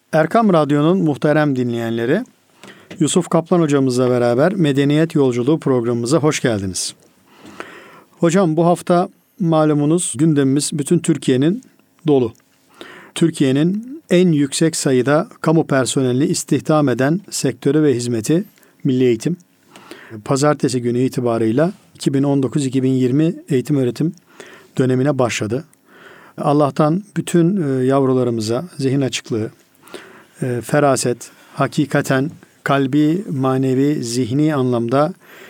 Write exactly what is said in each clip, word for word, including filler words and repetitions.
Erkam Radyo'nun muhterem dinleyenleri, Yusuf Kaplan hocamızla beraber Medeniyet Yolculuğu programımıza hoş geldiniz. Hocam, bu hafta malumunuz gündemimiz bütün Türkiye'nin dolu. Türkiye'nin en yüksek sayıda kamu personelini istihdam eden sektörü ve hizmeti Milli Eğitim. Pazartesi günü itibarıyla iki bin on dokuz iki bin yirmi eğitim öğretim dönemine başladı. Allah'tan bütün yavrularımıza zihin açıklığı, feraset, hakikaten kalbi, manevi, zihni anlamda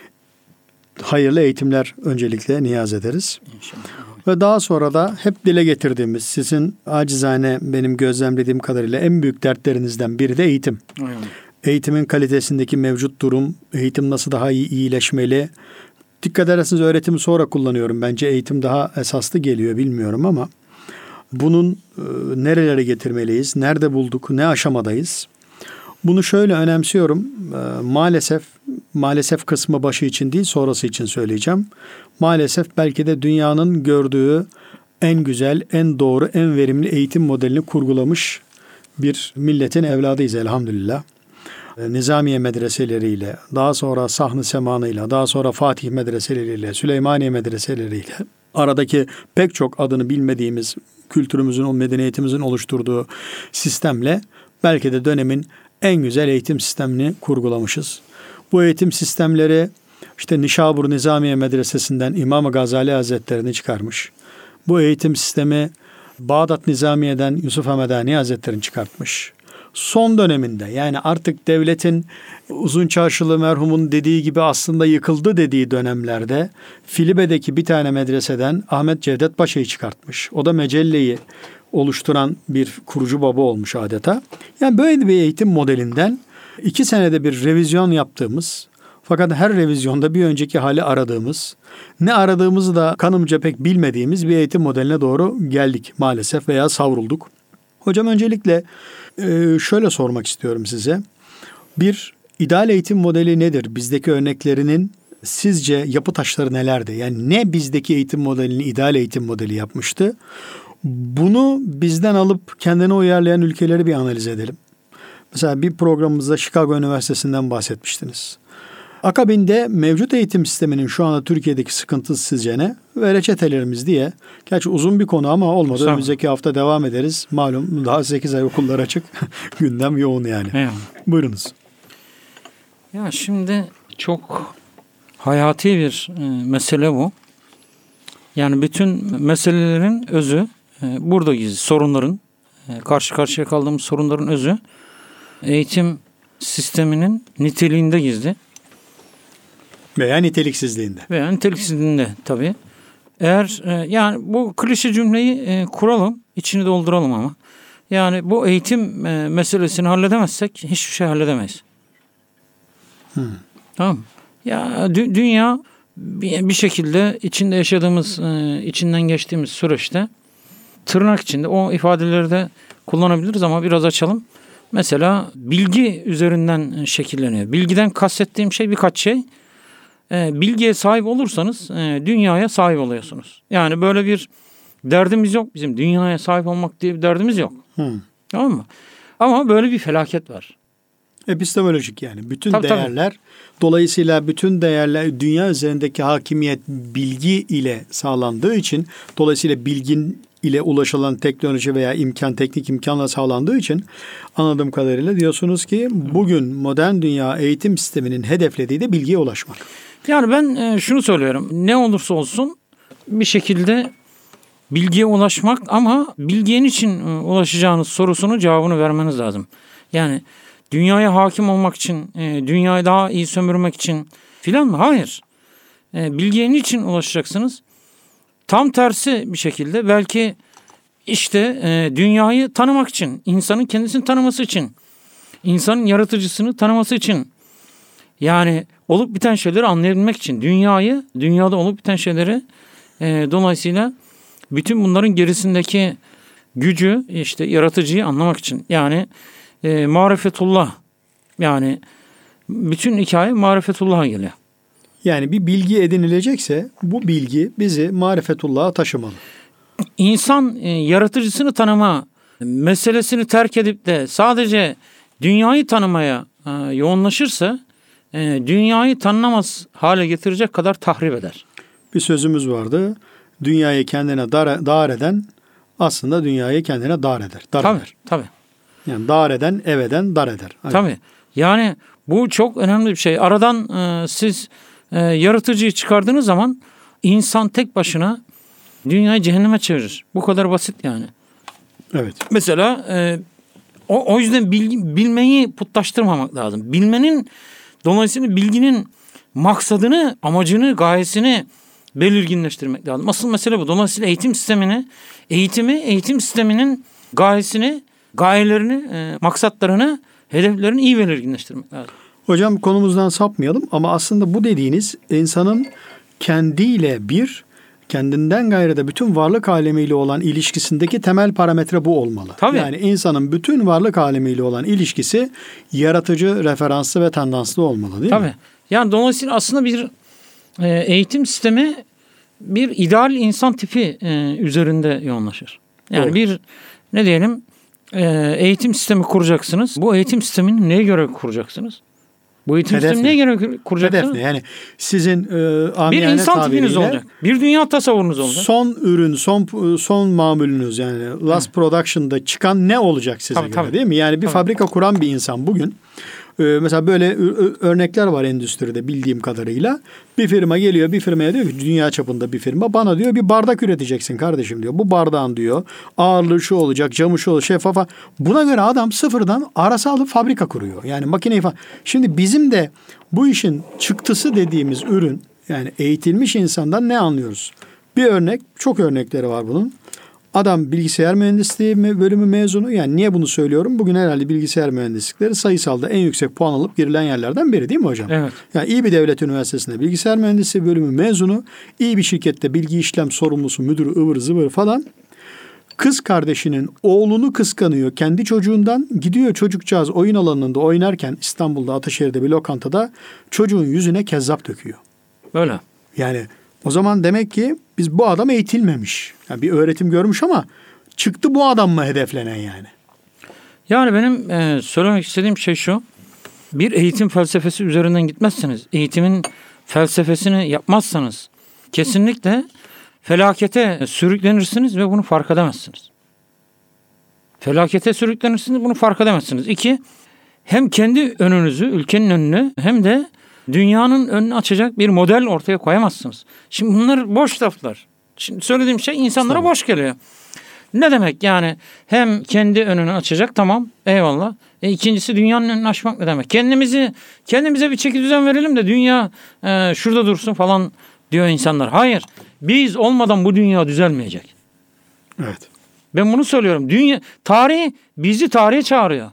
hayırlı eğitimler öncelikle niyaz ederiz. İnşallah. Ve daha sonra da hep dile getirdiğimiz, sizin acizane benim gözlemlediğim kadarıyla en büyük dertlerinizden biri de eğitim. Aynen. Eğitimin kalitesindeki mevcut durum, eğitim nasıl daha iyi iyileşmeli? Dikkat ederseniz öğretimi sonra kullanıyorum. Bence eğitim daha esaslı geliyor, bilmiyorum ama bunun e, nerelere getirmeliyiz? Nerede bulduk? Ne aşamadayız? Bunu şöyle önemsiyorum. E, maalesef, maalesef kısmı başı için değil, sonrası için söyleyeceğim. Maalesef belki de dünyanın gördüğü en güzel, en doğru, en verimli eğitim modelini kurgulamış bir milletin evladıyız elhamdülillah. E, Nizamiye medreseleriyle, daha sonra Sahn-ı Semanı'yla, daha sonra Fatih medreseleriyle, Süleymaniye medreseleriyle, aradaki pek çok adını bilmediğimiz kültürümüzün, o medeniyetimizin oluşturduğu sistemle belki de dönemin en güzel eğitim sistemini kurgulamışız. Bu eğitim sistemleri işte Nişabur Nizamiye Medresesi'nden İmam-ı Gazali Hazretleri'ni çıkarmış. Bu eğitim sistemi Bağdat Nizamiye'den Yusuf Hamedani Hazretleri'ni çıkartmış. Son döneminde, yani artık devletin Uzun Çarşılı merhumun dediği gibi aslında yıkıldı dediği dönemlerde Filibe'deki bir tane medreseden Ahmet Cevdet Paşa'yı çıkartmış. O da Mecelle'yi oluşturan bir kurucu baba olmuş adeta. Yani böyle bir eğitim modelinden iki senede bir revizyon yaptığımız, fakat her revizyonda bir önceki hali aradığımız, ne aradığımızı da kanımca pek bilmediğimiz bir eğitim modeline doğru geldik maalesef veya savrulduk. Hocam, öncelikle şöyle sormak istiyorum size. Bir, ideal eğitim modeli nedir? Bizdeki örneklerinin sizce yapı taşları nelerdi? Yani ne bizdeki eğitim modelini ideal eğitim modeli yapmıştı? Bunu bizden alıp kendine uyarlayan ülkeleri bir analiz edelim. Mesela bir programımızda Chicago Üniversitesi'nden bahsetmiştiniz. Akabinde mevcut eğitim sisteminin şu anda Türkiye'deki sıkıntısı sizce ne? Ve reçetelerimiz diye. Gerçi uzun bir konu ama olmadı. Tamam. Önümüzdeki hafta devam ederiz. Malum daha sekiz ay okullar açık. Gündem yoğun yani. Evet. Buyurunuz. Ya şimdi çok hayati bir e, mesele bu. Yani bütün meselelerin özü e, burada gizli. Sorunların, e, karşı karşıya kaldığımız sorunların özü eğitim sisteminin niteliğinde gizli. Veya niteliksizliğinde. Veya niteliksizliğinde tabii. Eğer e, yani bu klişe cümleyi e, kuralım, içini dolduralım ama. Yani bu eğitim e, meselesini halledemezsek hiçbir şey halledemeyiz. Hmm. Tamam. Ya dü- dünya bir, bir şekilde içinde yaşadığımız, e, içinden geçtiğimiz süreçte tırnak içinde o ifadeleri de kullanabiliriz ama biraz açalım. Mesela bilgi üzerinden şekilleniyor. Bilgiden kastettiğim şey birkaç şey. E, bilgiye sahip olursanız e, dünyaya sahip oluyorsunuz. Yani böyle bir derdimiz yok bizim. Dünyaya sahip olmak diye bir derdimiz yok. Hmm. Tamam mı? Ama böyle bir felaket var. Epistemolojik yani. Bütün tabii, değerler, tabii. Dolayısıyla bütün değerler dünya üzerindeki hakimiyet bilgi ile sağlandığı için, dolayısıyla bilgin ile ulaşılan teknoloji veya imkan, teknik imkanla sağlandığı için anladığım kadarıyla diyorsunuz ki bugün modern dünya eğitim sisteminin hedeflediği de bilgiye ulaşmak. Yani ben şunu söylüyorum. Ne olursa olsun bir şekilde bilgiye ulaşmak ama bilgiye için ulaşacağınız sorusunun cevabını vermeniz lazım. Yani dünyaya hakim olmak için, dünyayı daha iyi sömürmek için filan mı? Hayır. Bilgiye niçin ulaşacaksınız? Tam tersi bir şekilde belki işte dünyayı tanımak için, insanın kendisini tanıması için, insanın yaratıcısını tanıması için, yani olup biten şeyleri anlayabilmek için, dünyayı, dünyada olup biten şeyleri e, dolayısıyla bütün bunların gerisindeki gücü, işte yaratıcıyı anlamak için. Yani e, marifetullah, yani bütün hikaye marifetullah'a geliyor. Yani bir bilgi edinilecekse bu bilgi bizi marifetullah'a taşımalı. İnsan e, yaratıcısını tanıma meselesini terk edip de sadece dünyayı tanımaya e, yoğunlaşırsa e, dünyayı tanınamaz hale getirecek kadar tahrip eder. Bir sözümüz vardı. Dünyayı kendine dar, dar eden aslında dünyayı kendine dar eder. Dar Tabii, eder. tabii. Yani dar eden ev eden dar eder. Aynen. Tabii. Yani bu çok önemli bir şey. Aradan e, siz e, yaratıcıyı çıkardığınız zaman insan tek başına dünyayı cehenneme çevirir. Bu kadar basit yani. Evet. Mesela e, o, o yüzden bilgi, bilmeyi putlaştırmamak lazım. Bilmenin dolayısıyla bilginin maksadını, amacını, gayesini belirginleştirmek lazım. Asıl mesele bu. Dolayısıyla eğitim sistemini, eğitimi, eğitim sisteminin gayesini, gayelerini, e, maksatlarını, hedeflerini iyi belirginleştirmek lazım. Hocam konumuzdan sapmayalım ama aslında bu dediğiniz insanın kendiyle bir, kendinden gayrı da bütün varlık alemiyle olan ilişkisindeki temel parametre bu olmalı. Tabii. Yani insanın bütün varlık alemiyle olan ilişkisi yaratıcı, referanslı ve tendanslı olmalı değil Tabii. mi? Yani dolayısıyla aslında bir e, eğitim sistemi bir ideal insan tipi e, üzerinde yoğunlaşır. Yani Doğru. bir ne diyelim e, eğitim sistemi kuracaksınız. Bu eğitim sistemini neye göre kuracaksınız? Bu eğitim Hedef sistemini ne? neye göre kuracaksınız? Hedef ne? Yani sizin e, Bir amiyane insan tipiniz tabiriyle olacak. Bir dünya tasavvurunuz olacak. son ürün, son son mamulünüz yani last production'da çıkan ne olacak size Tabii, göre tabii. değil mi? Yani bir Tabii. fabrika kuran bir insan bugün e, mesela böyle ö- örnekler var endüstride bildiğim kadarıyla. Bir firma geliyor bir firmaya diyor ki dünya çapında bir firma bana diyor bir bardak üreteceksin kardeşim diyor. Bu bardağın diyor ağırlığı şu olacak, camı şu olacak, şeffaf. Buna göre adam sıfırdan arasal bir fabrika kuruyor. Yani makineyi falan. Şimdi bizim de bu işin çıktısı dediğimiz ürün yani eğitilmiş insandan ne anlıyoruz? Bir örnek, çok örnekleri var bunun. Adam bilgisayar mühendisliği bölümü mezunu. Yani niye bunu söylüyorum? Bugün herhalde bilgisayar mühendislikleri sayısalda en yüksek puan alıp girilen yerlerden biri değil mi hocam? Evet. Yani iyi bir devlet üniversitesinde bilgisayar mühendisliği bölümü mezunu, iyi bir şirkette bilgi işlem sorumlusu, müdürü, ıvır zıvır falan. Kız kardeşinin oğlunu kıskanıyor kendi çocuğundan. Gidiyor çocukcağız oyun alanında oynarken İstanbul'da Ataşehir'de bir lokantada çocuğun yüzüne kezzap döküyor. Böyle. Yani o zaman demek ki biz bu adam eğitilmemiş. Yani bir öğretim görmüş ama çıktı bu adam mı hedeflenen yani? Yani benim e, söylemek istediğim şey şu. Bir eğitim felsefesi üzerinden gitmezseniz, eğitimin felsefesini yapmazsanız kesinlikle felakete sürüklenirsiniz ve bunu fark edemezsiniz. Felakete sürüklenirsiniz, bunu fark edemezsiniz. İki, hem kendi önünüzü, ülkenin önünü hem de dünyanın önünü açacak bir model ortaya koyamazsınız. Şimdi bunlar boş laflar. Şimdi söylediğim şey insanlara Tamam. boş geliyor. Ne demek yani hem kendi önünü açacak tamam eyvallah. E, ikincisi dünyanın önünü açmak ne demek? Kendimizi kendimize bir çeki düzen verelim de dünya e, şurada dursun falan diyor insanlar. Hayır. Biz olmadan bu dünya düzelmeyecek. Evet. Ben bunu söylüyorum. Dünya tarih bizi tarihe çağırıyor.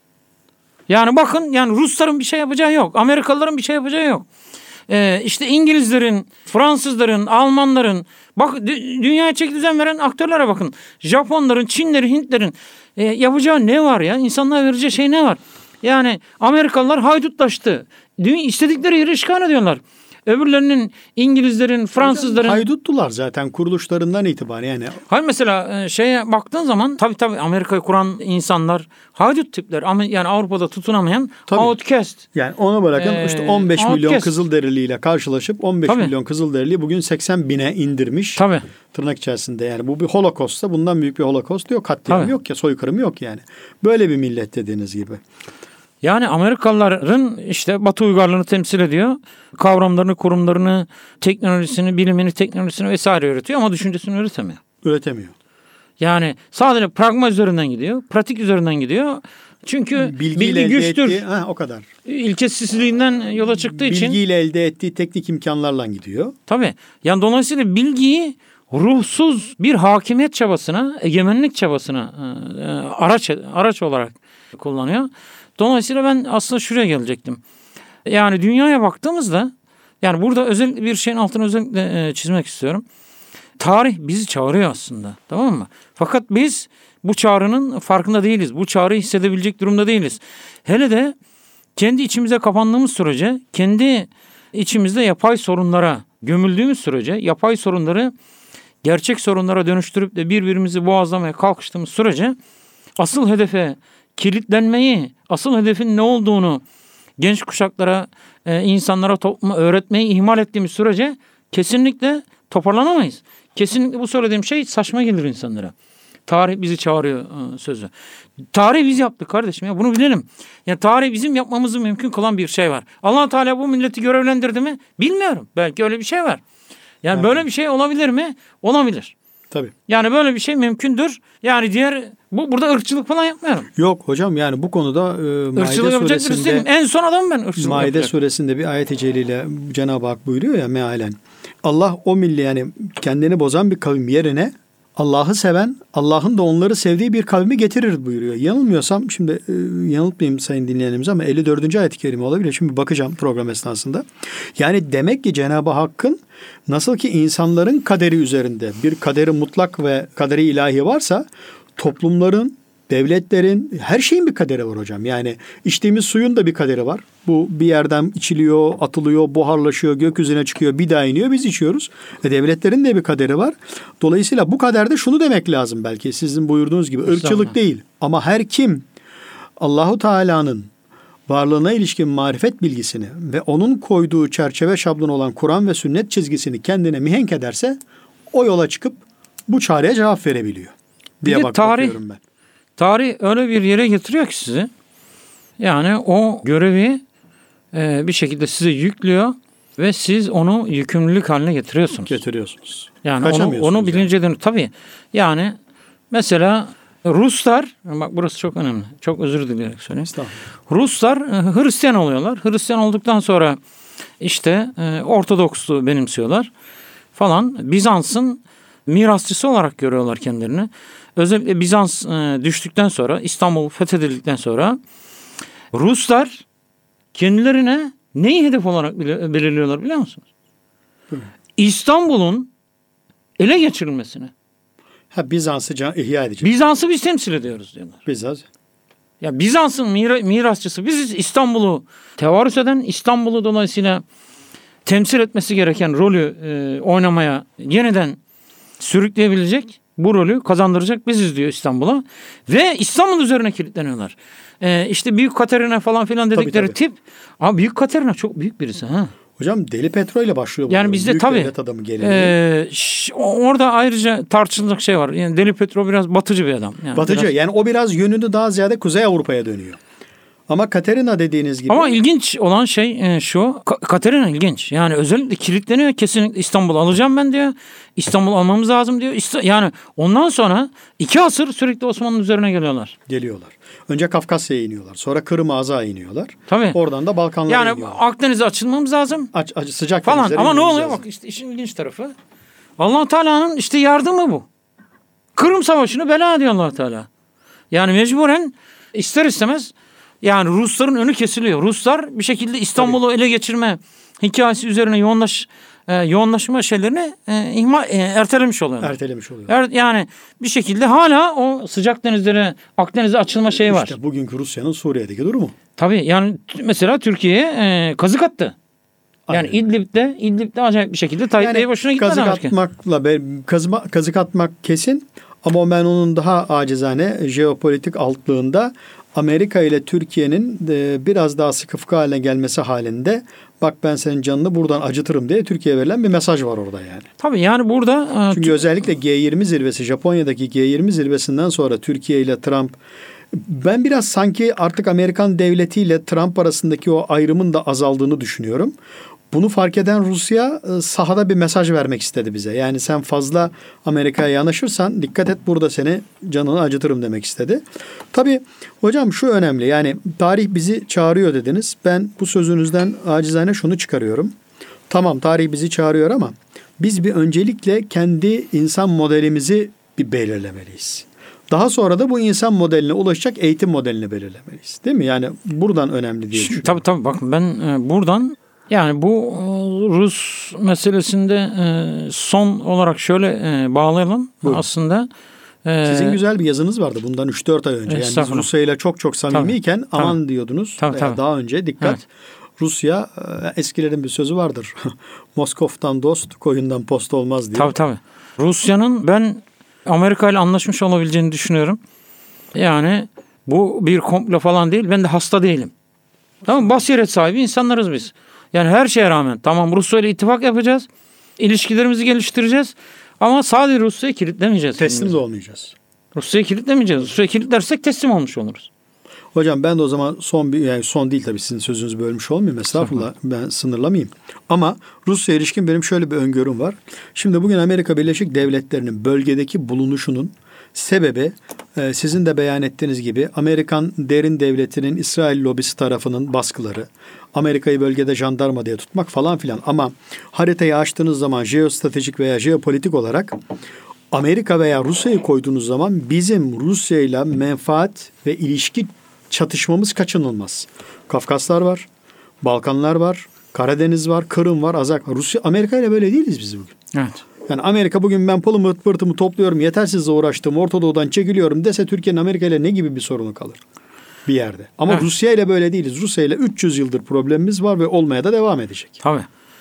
Yani bakın yani Rusların bir şey yapacağı yok. Amerikalıların bir şey yapacağı yok. Ee, işte İngilizlerin, Fransızların, Almanların bak dü- dünyaya çeki düzen veren aktörlere bakın. Japonların, Çinlerin, Hintlerin e, yapacağı ne var ya? İnsanlara vereceği şey ne var? Yani Amerikalılar haydutlaştı. Dünya istedikleri yeri işgal ediyorlar. Öbürlerinin İngilizlerin, Fransızların Hayduttular zaten kuruluşlarından itibaren yani. hayır mesela şeye baktığın zaman tabii tabii Amerika'yı kuran insanlar haydut tipler ama yani Avrupa'da tutunamayan Tabii. outcast. Yani onu bırakın Ee, işte on beş milyon outcast. Kızılderiliyle karşılaşıp on beş Tabii. milyon Kızılderiliyi bugün seksen bine indirmiş. Tabii. Tırnak içerisinde yani bu bir holokosta bundan büyük bir holokost yok. Katliam Tabii. yok ya soykırım yok yani. Böyle bir millet dediğiniz gibi. Yani Amerikalıların işte Batı uygarlığını temsil ediyor. Kavramlarını, kurumlarını, teknolojisini, bilimini, teknolojisini vesaire öğretiyor ama düşüncesini öğretemiyor. Üretemiyor. Yani sadece pragma üzerinden gidiyor, pratik üzerinden gidiyor. Çünkü Bilgiyle bilgi elde güçtür. ettiği, ha, o kadar. İlkesizliğinden yola çıktığı için. Bilgiyle elde ettiği teknik imkanlarla gidiyor. Tabii. Yani dolayısıyla bilgiyi ruhsuz bir hakimiyet çabasına, egemenlik çabasına e, araç araç olarak kullanıyor. Dolayısıyla ben aslında şuraya gelecektim. Yani dünyaya baktığımızda yani burada özel bir şeyin altını özellikle e, çizmek istiyorum. Tarih bizi çağırıyor aslında. Tamam mı? Fakat biz bu çağrının farkında değiliz. Bu çağrıyı hissedebilecek durumda değiliz. Hele de kendi içimize kapandığımız sürece, kendi içimizde yapay sorunlara gömüldüğümüz sürece, yapay sorunları gerçek sorunlara dönüştürüp de birbirimizi boğazlamaya kalkıştığımız sürece asıl hedefe kilitlenmeyi, asıl hedefin ne olduğunu genç kuşaklara, e, insanlara, topluma öğretmeyi ihmal ettiğimiz sürece kesinlikle toparlanamayız. Kesinlikle bu söylediğim şey saçma gelir insanlara. Tarih bizi çağırıyor e, sözü. Tarih biz yaptık kardeşim ya, bunu bilelim. Yani tarih bizim yapmamızı mümkün kılan bir şey var. Allah Teala bu milleti görevlendirdi mi? Bilmiyorum. Belki öyle bir şey var. Yani evet. Böyle bir şey olabilir mi? Olabilir. Tabii. Yani böyle bir şey mümkündür. Yani diğer bu burada ırkçılık falan yapmıyorum. Yok hocam, yani bu konuda e, Maide suresinde en son adam ben ırkçılık Maide yapacak. suresinde bir ayet-i celile Cenab-ı Hak buyuruyor ya mealen. Allah o milli, yani kendini bozan bir kavim yerine Allah'ı seven, Allah'ın da onları sevdiği bir kavmi getirir buyuruyor. Yanılmıyorsam, şimdi e, yanıltmayayım sayın dinleyenimiz ama elli dördüncü ayet-i kerime olabilir. Şimdi bakacağım program esnasında. Yani demek ki Cenab-ı Hakk'ın nasıl ki insanların kaderi üzerinde bir kaderi mutlak ve kaderi ilahi varsa, toplumların, devletlerin, her şeyin bir kaderi var hocam. Yani içtiğimiz suyun da bir kaderi var. Bu bir yerden içiliyor, atılıyor, buharlaşıyor, gökyüzüne çıkıyor, bir daha iniyor, biz içiyoruz. E devletlerin de bir kaderi var. Dolayısıyla bu kaderde şunu demek lazım belki, sizin buyurduğunuz gibi ırkçılık değil. Ama her kim Allahu Teala'nın varlığına ilişkin marifet bilgisini ve onun koyduğu çerçeve şablonu olan Kur'an ve sünnet çizgisini kendine mihenk ederse, o yola çıkıp bu çağrıya cevap verebiliyor diye bak tarih, bakıyorum ben. Tarih öyle bir yere getiriyor ki sizi. Yani o görevi e, bir şekilde size yüklüyor ve siz onu yükümlülük haline getiriyorsunuz. Getiriyorsunuz. Yani onu, onu bilince yani. Tabii. Yani mesela Ruslar, bak burası çok önemli. Çok özür dileyerek söyleyeyim. Ruslar Hristiyan oluyorlar. Hristiyan olduktan sonra işte e, Ortodoksluğu benimsiyorlar falan. Bizans'ın mirasçısı olarak görüyorlar kendilerini. Özellikle Bizans e, düştükten sonra, İstanbul fethedildikten sonra Ruslar kendilerine neyi hedef olarak belirliyorlar biliyor musunuz? Hı. İstanbul'un ele geçirilmesini. Ha, Bizans'ı ihya edecek. Bizans'ı biz temsil ediyoruz diyorlar. Bizans. Ya Bizans'ın mira, mirasçısı biziz. İstanbul'u tevarüs eden, İstanbul'u dolayısıyla temsil etmesi gereken rolü e, oynamaya yeniden sürükleyebilecek, bu rolü kazandıracak biziz diyor İstanbul'a. Ve İstanbul üzerine kilitleniyorlar. Ee, işte Büyük Katerina falan filan dedikleri tabii, tabii. tip. Ama Büyük Katerina çok büyük birisi. Ha. Hocam Deli Petro ile başlıyor. Yani bizde büyük tabii. Devlet adamı e, ş- orada ayrıca tartışılacak şey var. Yani Deli Petro biraz batıcı bir adam. Yani batıcı. Biraz... Yani o biraz yönünü daha ziyade Kuzey Avrupa'ya dönüyor. Ama Katerina dediğiniz gibi. Ama ilginç olan şey şu. Ka- Katerina ilginç. Yani özellikle kilitleniyor. Kesinlikle İstanbul alacağım ben diyor. İstanbul almamız lazım diyor. İst- yani ondan sonra iki asır sürekli Osmanlı'nın üzerine geliyorlar. Geliyorlar. Önce Kafkasya'ya iniyorlar. Sonra Kırım Ağzı'ya iniyorlar. Tabii. Oradan da Balkanlara yani iniyorlar. Yani Akdeniz'e açılmamız lazım. Aç, aç, sıcak falan. Ama ne oluyor? Lazım. Bak işte işin ilginç tarafı. Allah Teala'nın işte yardımı bu. Kırım Savaşı'nı bela ediyor Allah Teala. Yani mecburen ister istemez yani Rusların önü kesiliyor. Ruslar bir şekilde İstanbul'u ele geçirme hikayesi üzerine yoğunlaş e, yoğunlaşma şeylerini e, ihmal e, ertelemiş oluyorlar. Ertelemiş oluyor. Er, yani bir şekilde hala o sıcak denizlere, Akdeniz'e açılma şeyi işte var. İşte bugünkü Rusya'nın Suriye'deki durumu. Tabii yani t- mesela Türkiye'ye e, kazık attı. Yani Aynen. İdlib'de İdlib'de acayip bir şekilde Tayyip Bey'e başına gitmedi. Kazık atmakla be, kazıma, kazık atmak kesin, ama ben onun daha acizane jeopolitik altlığında Amerika ile Türkiye'nin e, biraz daha sıkı fıkı haline gelmesi halinde, bak ben senin canını buradan acıtırım diye Türkiye'ye verilen bir mesaj var orada yani. Tabii yani burada... E, Çünkü t- özellikle G yirmi zirvesi, Japonya'daki G yirmi zirvesinden sonra Türkiye ile Trump, ben biraz sanki artık Amerikan devletiyle Trump arasındaki o ayrımın da azaldığını düşünüyorum. Bunu fark eden Rusya sahada bir mesaj vermek istedi bize. Yani sen fazla Amerika'ya yanaşırsan dikkat et, burada seni canını acıtırım demek istedi. Tabii hocam şu önemli, yani tarih bizi çağırıyor dediniz. Ben bu sözünüzden acizane şunu çıkarıyorum. Tamam, tarih bizi çağırıyor ama biz bir öncelikle kendi insan modelimizi bir belirlemeliyiz. Daha sonra da bu insan modeline ulaşacak eğitim modelini belirlemeliyiz. Değil mi? Yani buradan önemli diye düşünüyorum. Tabii tabii, bakın ben buradan... Yani bu Rus meselesinde son olarak şöyle bağlayalım. Buyurun. Aslında. Sizin güzel bir yazınız vardı bundan üç dört ay önce. Yani biz Rusya ile çok çok samimiyken tabii, aman tabii. diyordunuz. Tabii, tabii. Daha önce dikkat. Evet. Rusya, eskilerin bir sözü vardır. Moskov'tan dost, koyundan post olmaz diye. Tabii tabii. Rusya'nın ben Amerika ile anlaşmış olabileceğini düşünüyorum. Yani bu bir komplo falan değil. Ben de hasta değilim. Tamam, basiret sahibi insanlarız biz. Yani her şeye rağmen tamam Rusya ile ittifak yapacağız. İlişkilerimizi geliştireceğiz. Ama sadece Rusya'yı kilitlemeyeceğiz. Teslim de olmayacağız. Rusya'yı kilitlemeyeceğiz. Rusya'yı kilitlersek teslim olmuş oluruz. Hocam ben de o zaman son bir, yani son değil tabii, sizin sözünüzü bölmüş olmayayım. Estağfurullah, ben sınırlamayayım. Ama Rusya ilişkin benim şöyle bir öngörüm var. Şimdi bugün Amerika Birleşik Devletleri'nin bölgedeki bulunuşunun sebebi e, sizin de beyan ettiğiniz gibi Amerikan derin devletinin İsrail lobisi tarafının baskıları, Amerika'yı bölgede jandarma diye tutmak falan filan. Ama haritayı açtığınız zaman jeostratejik veya jeopolitik olarak Amerika veya Rusya'yı koyduğunuz zaman bizim Rusya ile menfaat ve ilişki çatışmamız kaçınılmaz. Kafkaslar var, Balkanlar var, Karadeniz var, Kırım var, Azak var. Rusya, Amerika ile böyle değiliz biz bugün. Evet. Yani Amerika bugün ben pılımı pırtımı topluyorum, yetersizle uğraştım, Orta Doğu'dan çekiliyorum dese Türkiye'nin Amerika ile ne gibi bir sorunu kalır bir yerde. Ama Evet. Rusya ile böyle değiliz. Rusya ile üç yüz yıldır problemimiz var ve olmaya da devam edecek. Tabii.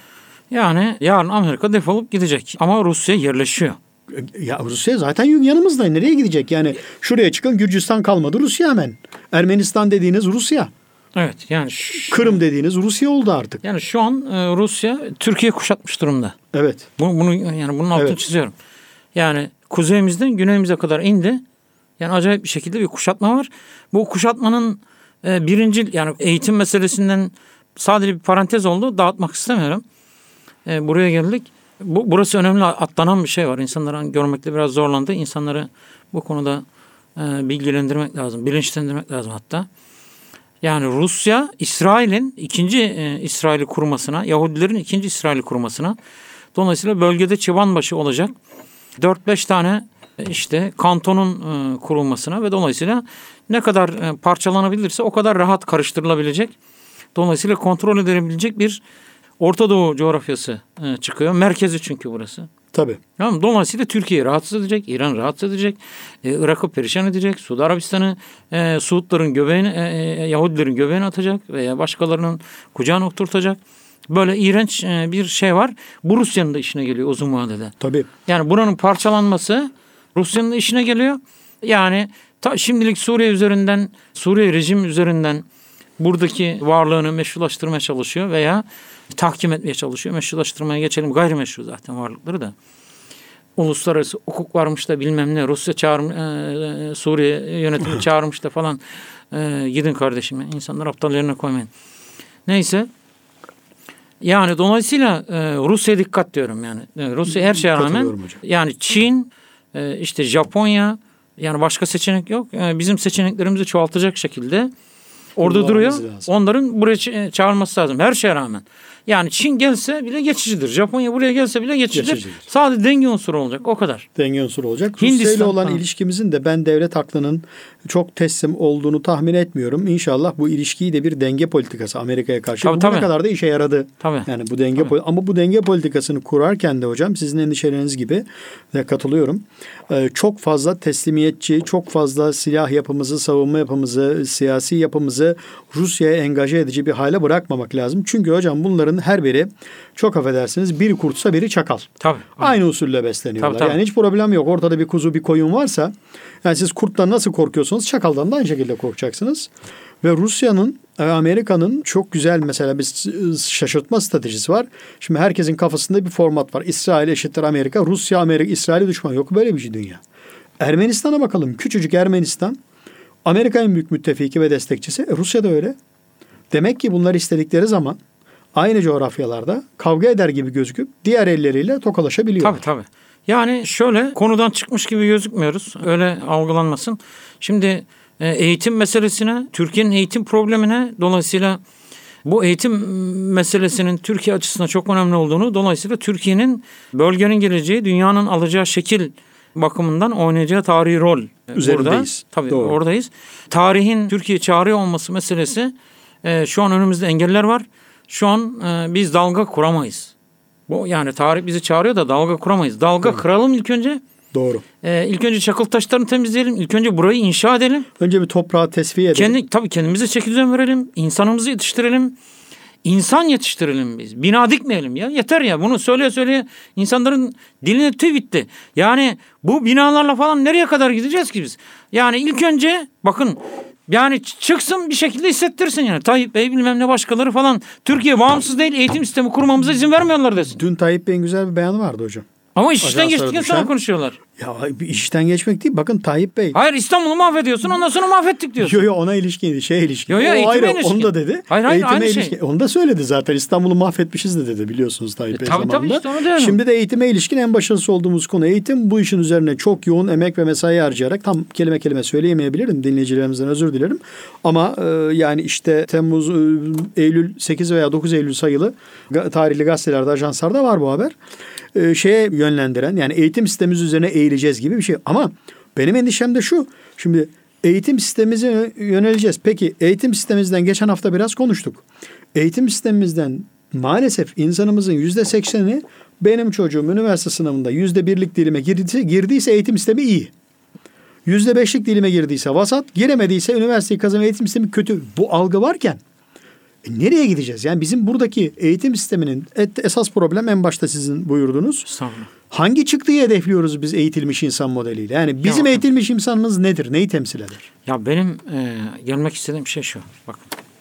Yani yarın Amerika defolup gidecek. Ama Rusya yerleşiyor. Ya Rusya zaten yanımızda. Nereye gidecek? Yani şuraya çıkın, Gürcistan kalmadı, Rusya hemen. Ermenistan dediğiniz Rusya. Evet. Yani şu, Kırım dediğiniz Rusya oldu artık. yani şu an e, Rusya Türkiye kuşatmış durumda. Evet. Bunu, bunu yani bunun altını Evet. çiziyorum. Yani kuzeyimizden güneyimize kadar indi. Yani acayip bir şekilde bir kuşatma var. Bu kuşatmanın e, birinci yani eğitim meselesinden sadece bir parantez oldu. Dağıtmak istemiyorum. E, buraya geldik. Bu, burası önemli, atlanan bir şey var. İnsanlar hani görmekte biraz zorlandı. İnsanları bu konuda e, bilgilendirmek lazım. Bilinçlendirmek lazım hatta. Yani Rusya, İsrail'in ikinci e, İsrail'i kurmasına, Yahudilerin ikinci İsrail'i kurmasına, dolayısıyla bölgede çıbanbaşı olacak dört beş tane e, işte kantonun e, kurulmasına ve dolayısıyla ne kadar e, parçalanabilirse o kadar rahat karıştırılabilecek, dolayısıyla kontrol edilebilecek bir Orta Doğu coğrafyası e, çıkıyor. Merkezi çünkü burası. Tabii. Tamam, dolayısıyla Türkiye'yi rahatsız edecek, İran rahatsız edecek, e, Irak'ı perişan edecek, Suudi Arabistan'ı e, Suudların göbeğine, e, Yahudilerin göbeğine atacak veya başkalarının kucağına oturtacak. Böyle iğrenç e, bir şey var. Bu Rusya'nın da işine geliyor uzun vadede. Tabii. Yani buranın parçalanması Rusya'nın da işine geliyor. Yani ta, şimdilik Suriye üzerinden, Suriye rejim üzerinden buradaki varlığını meşrulaştırmaya çalışıyor veya tahkim etmeye çalışıyor. Meşrulaştırmaya geçelim. Gayrimeşru zaten varlıkları da. Uluslararası hukuk varmış da bilmem ne. Rusya çağırmış, e, Suriye yönetimi çağırmış da falan. E, gidin kardeşim. İnsanlar aptal yerine koymayın. Neyse. Yani dolayısıyla e, Rusya'ya dikkat diyorum yani. E, Rusya her şeye rağmen yani Çin, e, işte Japonya, yani başka seçenek yok. E, bizim seçeneklerimizi çoğaltacak şekilde orada duruyor. Lazım. Onların buraya çağırması lazım her şeye rağmen. Yani Çin gelse bile geçicidir. Japonya buraya gelse bile geçicidir. geçicidir. Sadece denge unsuru olacak, o kadar. Denge unsuru olacak. Rusya ile olan ha. ilişkimizin de ben devlet aklının çok teslim olduğunu tahmin etmiyorum. İnşallah bu ilişkiyi de bir denge politikası Amerika'ya karşı. Tabii, Bugüne tabii. kadar da işe yaradı. Tabii. Yani bu denge tabii. Ama bu denge politikasını kurarken de hocam sizin endişeleriniz gibi de katılıyorum. Ee, çok fazla teslimiyetçi, çok fazla silah yapımızı, savunma yapımızı, siyasi yapımızı Rusya'ya engaje edici bir hale bırakmamak lazım. Çünkü hocam bunların her biri çok affedersiniz biri kurtsa biri çakal. Tabii. Aynı usulle besleniyorlar. Tabii, tabii. Yani hiç problem yok. Ortada bir kuzu, bir koyun varsa yani siz kurttan nasıl korkuyorsanız çakaldan da aynı şekilde korkacaksınız. Ve Rusya'nın ve Amerika'nın çok güzel mesela bir şaşırtma stratejisi var. Şimdi herkesin kafasında bir format var. İsrail eşittir Amerika, Rusya, Amerika, İsrail'e düşman. Yok böyle bir şey dünya. Ermenistan'a bakalım. Küçücük Ermenistan. Amerika en büyük müttefiki ve destekçisi. E, Rusya da öyle. Demek ki bunlar istedikleri zaman aynı coğrafyalarda kavga eder gibi gözüküp diğer elleriyle tokalaşabiliyor. Tabii tabii. Yani şöyle konudan çıkmış gibi gözükmüyoruz. Öyle algılanmasın. Şimdi eğitim meselesine, Türkiye'nin eğitim problemine, dolayısıyla bu eğitim meselesinin Türkiye açısından çok önemli olduğunu, dolayısıyla Türkiye'nin bölgenin geleceği, dünyanın alacağı şekil bakımından oynayacağı tarihi rol üzerindeyiz. Burada. Tabii doğru. Oradayız. Tarihin Türkiye çağırıyor olması meselesi, e, şu an önümüzde engeller var. Şu an e, biz dalga kuramayız. Bu yani tarih bizi çağırıyor da dalga kuramayız. Dalga Doğru. kıralım ilk önce. Doğru. Ee, ilk önce çakıl taşlarını temizleyelim. İlk önce burayı inşa edelim. Önce bir toprağı tesviye edelim. Kendi, tabii kendimize çeki düzen verelim. İnsanımızı yetiştirelim. İnsan yetiştirelim biz. Bina dikmeyelim ya. Yeter ya. Bunu söyleye söyleye insanların diline tüy bitti. Yani bu binalarla falan nereye kadar gideceğiz ki biz? Yani ilk önce bakın yani çıksın bir şekilde hissettirsin yani. Tayyip Bey bilmem ne başkaları falan. Türkiye bağımsız değil, eğitim sistemi kurmamıza izin vermiyorlar desin. Dün Tayyip Bey'in güzel bir beyanı vardı hocam. Ama iş işten Ajanslara geçtikten düşen- sonra konuşuyorlar. Ya bir işten geçmek değil. Bakın Tayyip Bey. Hayır, İstanbul'u mahvediyorsun, ondan sonra mahvettik diyorsun. Yo yo ona ilişkin, şey ilişkin. Yo, yo, O eğitime ayrı, ilişkin. onu da dedi. Hayır, hayır, Eğitime aynı şey. ilişkin. Onu da söyledi zaten. İstanbul'u mahvetmişiz de dedi biliyorsunuz Tayyip E, Bey tabii, tabii, zamanında. işte onu diyorum. Şimdi de eğitime ilişkin en başarısı olduğumuz konu eğitim. Bu işin üzerine çok yoğun emek ve mesai harcayarak, tam kelime kelime söyleyemeyebilirim. Dinleyicilerimizden özür dilerim. Ama e, yani işte Temmuz, e, Eylül sekiz veya dokuz Eylül sayılı ga- tarihli gazetelerde, ajanslarda var bu haber. E, şeye yönlendiren, yani eğitim sistemimiz üzerine eğileceğiz gibi bir şey. Ama benim endişem de şu. Şimdi eğitim sistemimize yöneleceğiz. Peki eğitim sistemimizden geçen hafta biraz konuştuk. Eğitim sistemimizden maalesef insanımızın yüzde sekseni, benim çocuğum üniversite sınavında yüzde birlik dilime girdiyse, girdiyse eğitim sistemi iyi. Yüzde beşlik dilime girdiyse vasat, giremediyse üniversiteyi kazanan eğitim sistemi kötü. Bu algı varken e, nereye gideceğiz? Yani bizim buradaki eğitim sisteminin et- esas problem en başta sizin buyurdunuz. Estağfurullah. Hangi çıktıyı hedefliyoruz biz eğitilmiş insan modeliyle? Yani bizim bakın. eğitilmiş insanımız nedir? Neyi temsil eder? Ya benim e, gelmek istediğim şey şu. Bakın.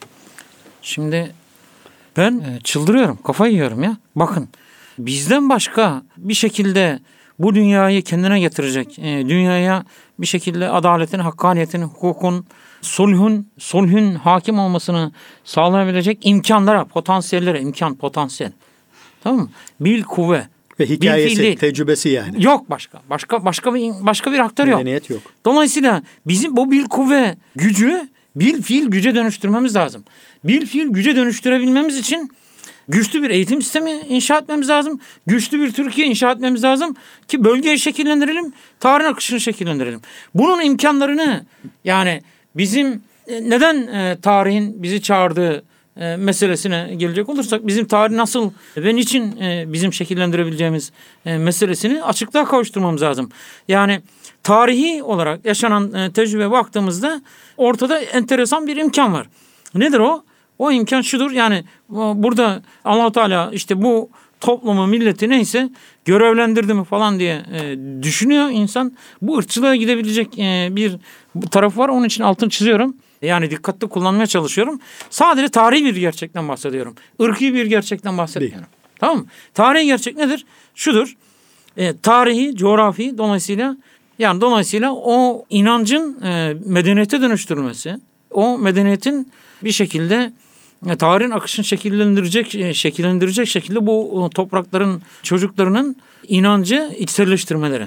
Şimdi ben e, çıldırıyorum. Kafayı yiyorum ya. Bakın. Bizden başka bir şekilde bu dünyayı kendine getirecek, e, dünyaya bir şekilde adaletin, hakkaniyetin, hukukun, sulhün, sulhün hakim olmasını sağlayabilecek imkanlara, potansiyellere, imkan, potansiyel. Tamam mı? Bil kuvve. Ve hikayesi, Bil fiili. tecrübesi yani. Yok başka. Başka başka bir başka bir aktör yok. Medeniyet yok. Dolayısıyla bizim bu bil kuvve gücü bil fiil güce dönüştürmemiz lazım. Bil fiil güce dönüştürebilmemiz için güçlü bir eğitim sistemi inşa etmemiz lazım. Güçlü bir Türkiye inşa etmemiz lazım ki bölgeyi şekillendirelim, tarihin akışını şekillendirelim. Bunun imkanlarını, yani bizim e, neden e, tarihin bizi çağırdığı e, meselesine gelecek olursak, bizim tarih nasıl ve niçin e, bizim şekillendirebileceğimiz e, meselesini açıklığa kavuşturmamız lazım. Yani tarihi olarak yaşanan e, tecrübe baktığımızda ortada enteresan bir imkan var. Nedir o? O imkan şudur, yani burada Allah-u Teala işte bu toplumu, milleti neyse görevlendirdi mi falan diye e, düşünüyor insan. Bu ırkçılığa gidebilecek e, bir taraf var, onun için altını çiziyorum. Yani dikkatli kullanmaya çalışıyorum. Sadece tarihi bir gerçekten bahsediyorum. Irkî bir gerçekten bahsetmiyorum. Değil. Tamam mı? Tarihi gerçek nedir? Şudur. E, tarihi, coğrafi dolayısıyla yani dolayısıyla o inancın e, medeniyete dönüştürülmesi, o medeniyetin bir şekilde e, tarihin akışını şekillendirecek e, şekillendirecek şekilde bu e, toprakların çocuklarının inancı içselleştirmeleri.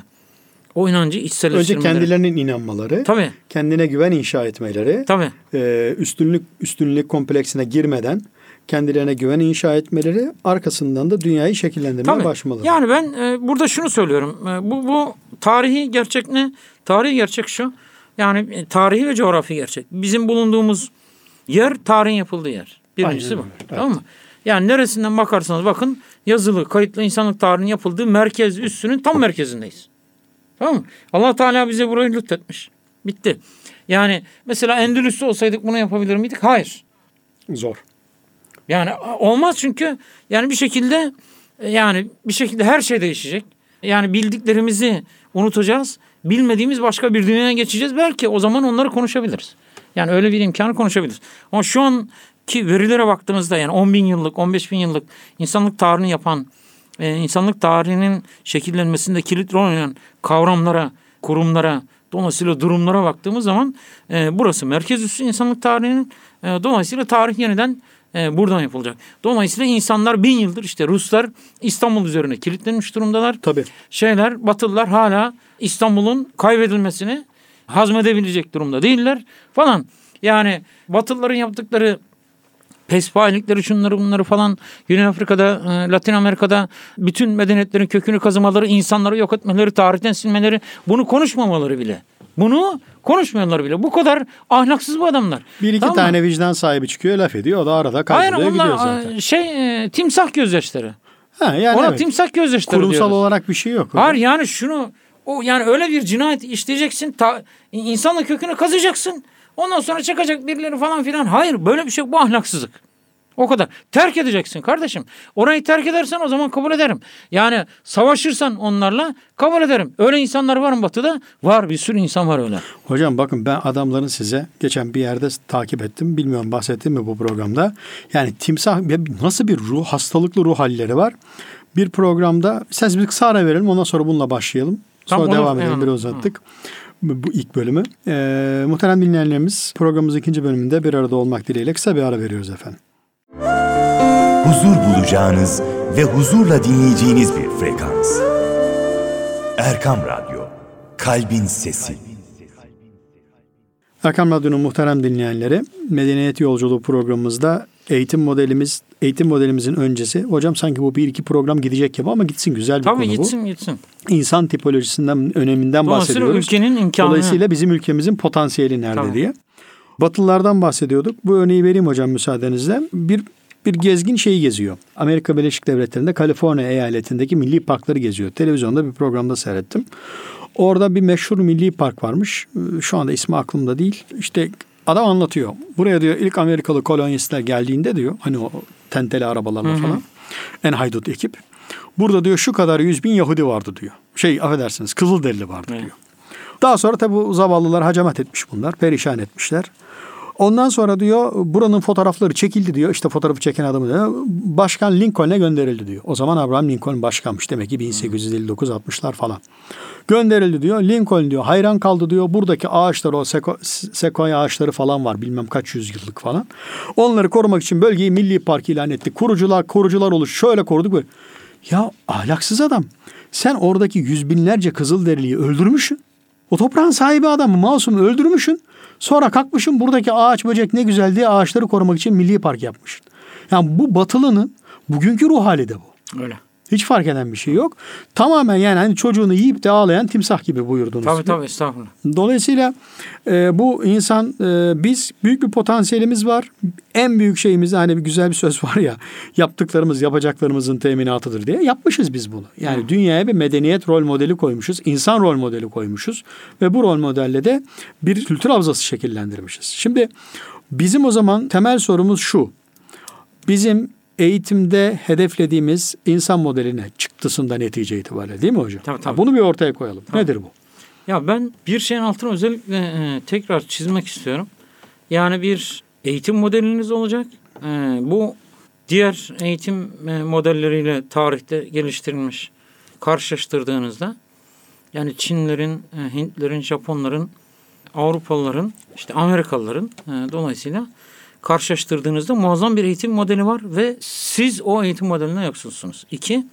O inancı içselleştirmeleri. Önce kendilerinin inanmaları, Tabii. kendine güven inşa etmeleri, Tabii. E, üstünlük üstünlük kompleksine girmeden kendilerine güven inşa etmeleri, arkasından da dünyayı şekillendirmeye Tabii. başlamaları. Yani ben e, burada şunu söylüyorum. E, bu bu tarihi gerçek ne? Tarihi gerçek şu. Yani e, tarihi ve coğrafi gerçek. Bizim bulunduğumuz yer tarihin yapıldığı yer. Birincisi Aynen bu. öyle. Tamam mı? Yani neresinden bakarsanız bakın, yazılı, kayıtlı insanlık tarihinin yapıldığı merkez üssünün tam merkezindeyiz. Tamam mı? Allah Teala bize burayı lütfetmiş. Bitti. Yani mesela Endülüs'te olsaydık bunu yapabilir miydik? Hayır. Zor. Yani olmaz, çünkü yani bir şekilde yani bir şekilde her şey değişecek. Yani bildiklerimizi unutacağız. Bilmediğimiz başka bir dünyaya geçeceğiz. Belki o zaman onları konuşabiliriz. Yani öyle bir imkanı konuşabiliriz. Ama şu anki verilere baktığımızda, yani on bin yıllık, on beş bin yıllık insanlık tarihini yapan, e, insanlık tarihinin şekillenmesinde kilit rol oynayan kavramlara, kurumlara, dolayısıyla durumlara baktığımız zaman e, burası merkez üssü insanlık tarihinin. E, dolayısıyla tarih yeniden e, buradan yapılacak. Dolayısıyla insanlar bin yıldır, işte Ruslar İstanbul üzerine kilitlenmiş durumdalar. Tabii. Şeyler, Batılılar hala İstanbul'un kaybedilmesini hazmedebilecek durumda değiller falan. Yani Batılıların yaptıkları pespayelikleri, şunları bunları falan, Güney Afrika'da, Latin Amerika'da bütün medeniyetlerin kökünü kazımaları, insanları yok etmeleri, tarihten silmeleri, bunu konuşmamaları bile. Bunu konuşmuyorlar bile. Bu kadar ahlaksız bu adamlar. Bir iki tamam tane mı? vicdan sahibi çıkıyor, laf ediyor. O da arada Hayır, kayboluyor, gidiyor onlar zaten. şey e, timsah gözyaşları. Ha, yani Ona evet. timsah gözyaşları Kurumsal diyoruz. olarak bir şey yok. Hayır, yani şunu, o yani öyle bir cinayet işleyeceksin, ta, insanlık kökünü kazıyacaksın. Ondan sonra çıkacak birileri falan filan. Hayır, böyle bir şey yok. Bu ahlaksızlık. O kadar. Terk edeceksin kardeşim. Orayı terk edersen o zaman kabul ederim. Yani savaşırsan onlarla kabul ederim. Öyle insanlar var mı Batı'da? Var, bir sürü insan var öyle. Hocam bakın, ben adamların size geçen bir yerde takip ettim. Bilmiyorum bahsettim mi bu programda. Yani timsah, nasıl bir ruh, hastalıklı ruh halleri var. Bir programda siz bir kısa ara verelim, ondan sonra bununla başlayalım. Sonra Tamam, devam olur. edelim, biraz uzattık. Bu ilk bölümü. Ee, muhterem dinleyenlerimiz, programımızın ikinci bölümünde bir arada olmak dileğiyle kısa bir ara veriyoruz efendim. Huzur bulacağınız ve huzurla dinleyeceğiniz bir frekans. Erkam Radyo, Kalbin Sesi. Erkam Radyo'nun muhterem dinleyenleri, Medeniyet Yolculuğu programımızda eğitim modelimiz, eğitim modelimizin öncesi. Hocam sanki bu bir iki program gidecek gibi ama gitsin, güzel bir Tabii konu bu. Tabii gitsin gitsin. İnsan tipolojisinden, öneminden Dolayısıyla bahsediyoruz. ülkenin imkanı. Dolayısıyla bizim ülkemizin potansiyeli nerede Tabii. diye. Batılılardan bahsediyorduk. Bu örneği vereyim hocam müsaadenizle. Bir bir gezgin şeyi geziyor. Amerika Birleşik Devletleri'nde Kaliforniya eyaletindeki milli parkları geziyor. Televizyonda bir programda seyrettim. Orada bir meşhur milli park varmış. Şu anda ismi aklımda değil. İşte adam anlatıyor. Buraya diyor ilk Amerikalı kolonistler geldiğinde diyor, hani o tenteli arabalarla Hı hı. falan, en haydut ekip. Burada diyor şu kadar yüz bin Yahudi vardı diyor. Şey affedersiniz, Kızılderili vardı Evet. diyor. Daha sonra tabi bu zavallılar hacamat etmiş bunlar. Perişan etmişler. Ondan sonra diyor buranın fotoğrafları çekildi diyor. İşte fotoğrafı çeken adamı diyor. Başkan Lincoln'e gönderildi diyor. O zaman Abraham Lincoln başkanmış. Demek ki bin sekiz yüz elli dokuz altmışlar falan. Gönderildi diyor. Lincoln diyor hayran kaldı diyor. Buradaki ağaçlar, o seko, sekoya ağaçları falan var. Bilmem kaç yüzyıllık falan. Onları korumak için bölgeyi milli park ilan etti. Kurucular, korucular oluş. Şöyle koruduk böyle. Ya ahlaksız adam. Sen oradaki yüz binlerce Kızılderiliyi öldürmüşsün. O toprağın sahibi adamı, masumu öldürmüşsün. Sonra kalkmışsın buradaki ağaç böcek ne güzel diye ağaçları korumak için milli park yapmışsın. Yani bu Batılı'nın bugünkü ruh hali de bu. Öyle. Hiç fark eden bir şey yok. Tamamen yani hani çocuğunu yiyip de ağlayan timsah gibi buyurdunuz. Tabii tabii, estağfurullah. Dolayısıyla e, bu insan, e, biz büyük bir potansiyelimiz var. En büyük şeyimiz, hani bir güzel bir söz var ya, yaptıklarımız yapacaklarımızın teminatıdır diye, yapmışız biz bunu. Yani Hı. dünyaya bir medeniyet rol modeli koymuşuz. İnsan rol modeli koymuşuz. Ve bu rol modelle de bir kültür havzası şekillendirmişiz. Şimdi bizim o zaman temel sorumuz şu. Bizim eğitimde hedeflediğimiz insan modeline çıktısında netice itibariyle, değil mi hocam? Tabii, tabii. Bunu bir ortaya koyalım. Tabii. Nedir bu? Ya ben bir şeyin altını özellikle e, tekrar çizmek istiyorum. Yani bir eğitim modeliniz olacak. E, bu diğer eğitim e, modelleriyle tarihte geliştirilmiş, karşılaştırdığınızda yani Çinlerin, e, Hintlerin, Japonların, Avrupalıların, işte Amerikalıların e, dolayısıyla karşılaştırdığınızda muazzam bir eğitim modeli var ve siz o eğitim modeline yoksunsunuz. İki,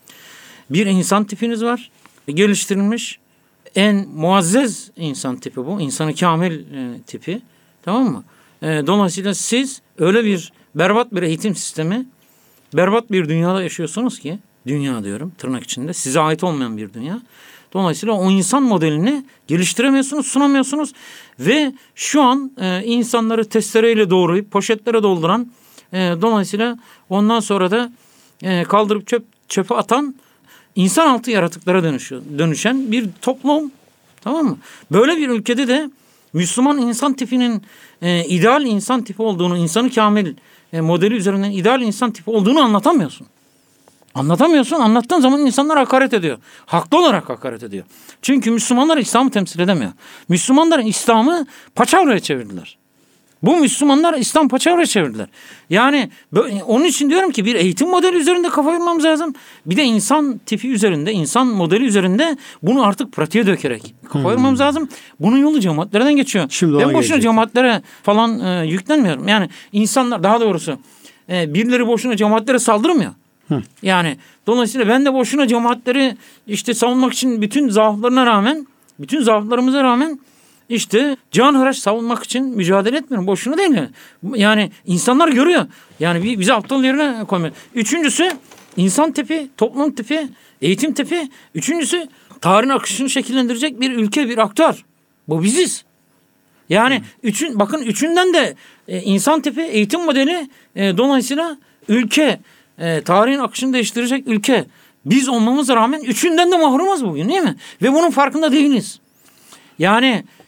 bir insan tipiniz var. Geliştirilmiş en muazzez insan tipi bu. İnsanı kamil e, tipi. Tamam mı? E, dolayısıyla siz öyle bir berbat bir eğitim sistemi, berbat bir dünyada yaşıyorsunuz ki, dünya diyorum tırnak içinde, size ait olmayan bir dünya. Dolayısıyla o insan modelini geliştiremiyorsunuz, sunamıyorsunuz ve şu an e, insanları testereyle doğrayıp poşetlere dolduran, e, dolayısıyla ondan sonra da e, kaldırıp çöp çöpe atan insan altı yaratıklara dönüşüyor, dönüşen bir toplum, tamam mı? Böyle bir ülkede de Müslüman insan tipinin e, ideal insan tipi olduğunu, insanı kamil e, modeli üzerinden ideal insan tipi olduğunu anlatamıyorsun. Anlatamıyorsun. Anlattığın zaman insanlar hakaret ediyor. Haklı olarak hakaret ediyor. Çünkü Müslümanlar İslam'ı temsil edemiyor. Müslümanlar İslam'ı paçavraya çevirdiler. Bu Müslümanlar İslam paçavraya çevirdiler. Yani onun için diyorum ki bir eğitim modeli üzerinde kafa yormamız lazım. Bir de insan tipi üzerinde, insan modeli üzerinde bunu artık pratiğe dökerek kafa hmm. yormamız lazım. Bunun yolu cemaatlerden geçiyor. Şimdi ben boşuna gelecek. Cemaatlere falan e, yüklenmiyorum. Yani insanlar, daha doğrusu e, birileri boşuna cemaatlere saldırmıyor. Hı. Yani dolayısıyla ben de boşuna cemaatleri işte savunmak için bütün zaaflarına rağmen, bütün zaaflarımıza rağmen işte canhıraş savunmak için mücadele etmiyorum. Boşuna değil yani. Yani insanlar görüyor. Yani bizi aptal yerine koymuyor. Üçüncüsü insan tipi, toplum tipi, eğitim tipi. Üçüncüsü tarihin akışını şekillendirecek bir ülke, bir aktör. Bu biziz. Yani Hı. üçün, bakın üçünden de e, insan tipi, eğitim modeli, e, dolayısıyla ülke, E, tarihin akışını değiştirecek ülke biz olmamıza rağmen üçünden de mahrumuz bugün, değil mi? Ve bunun farkında değiliz. Yani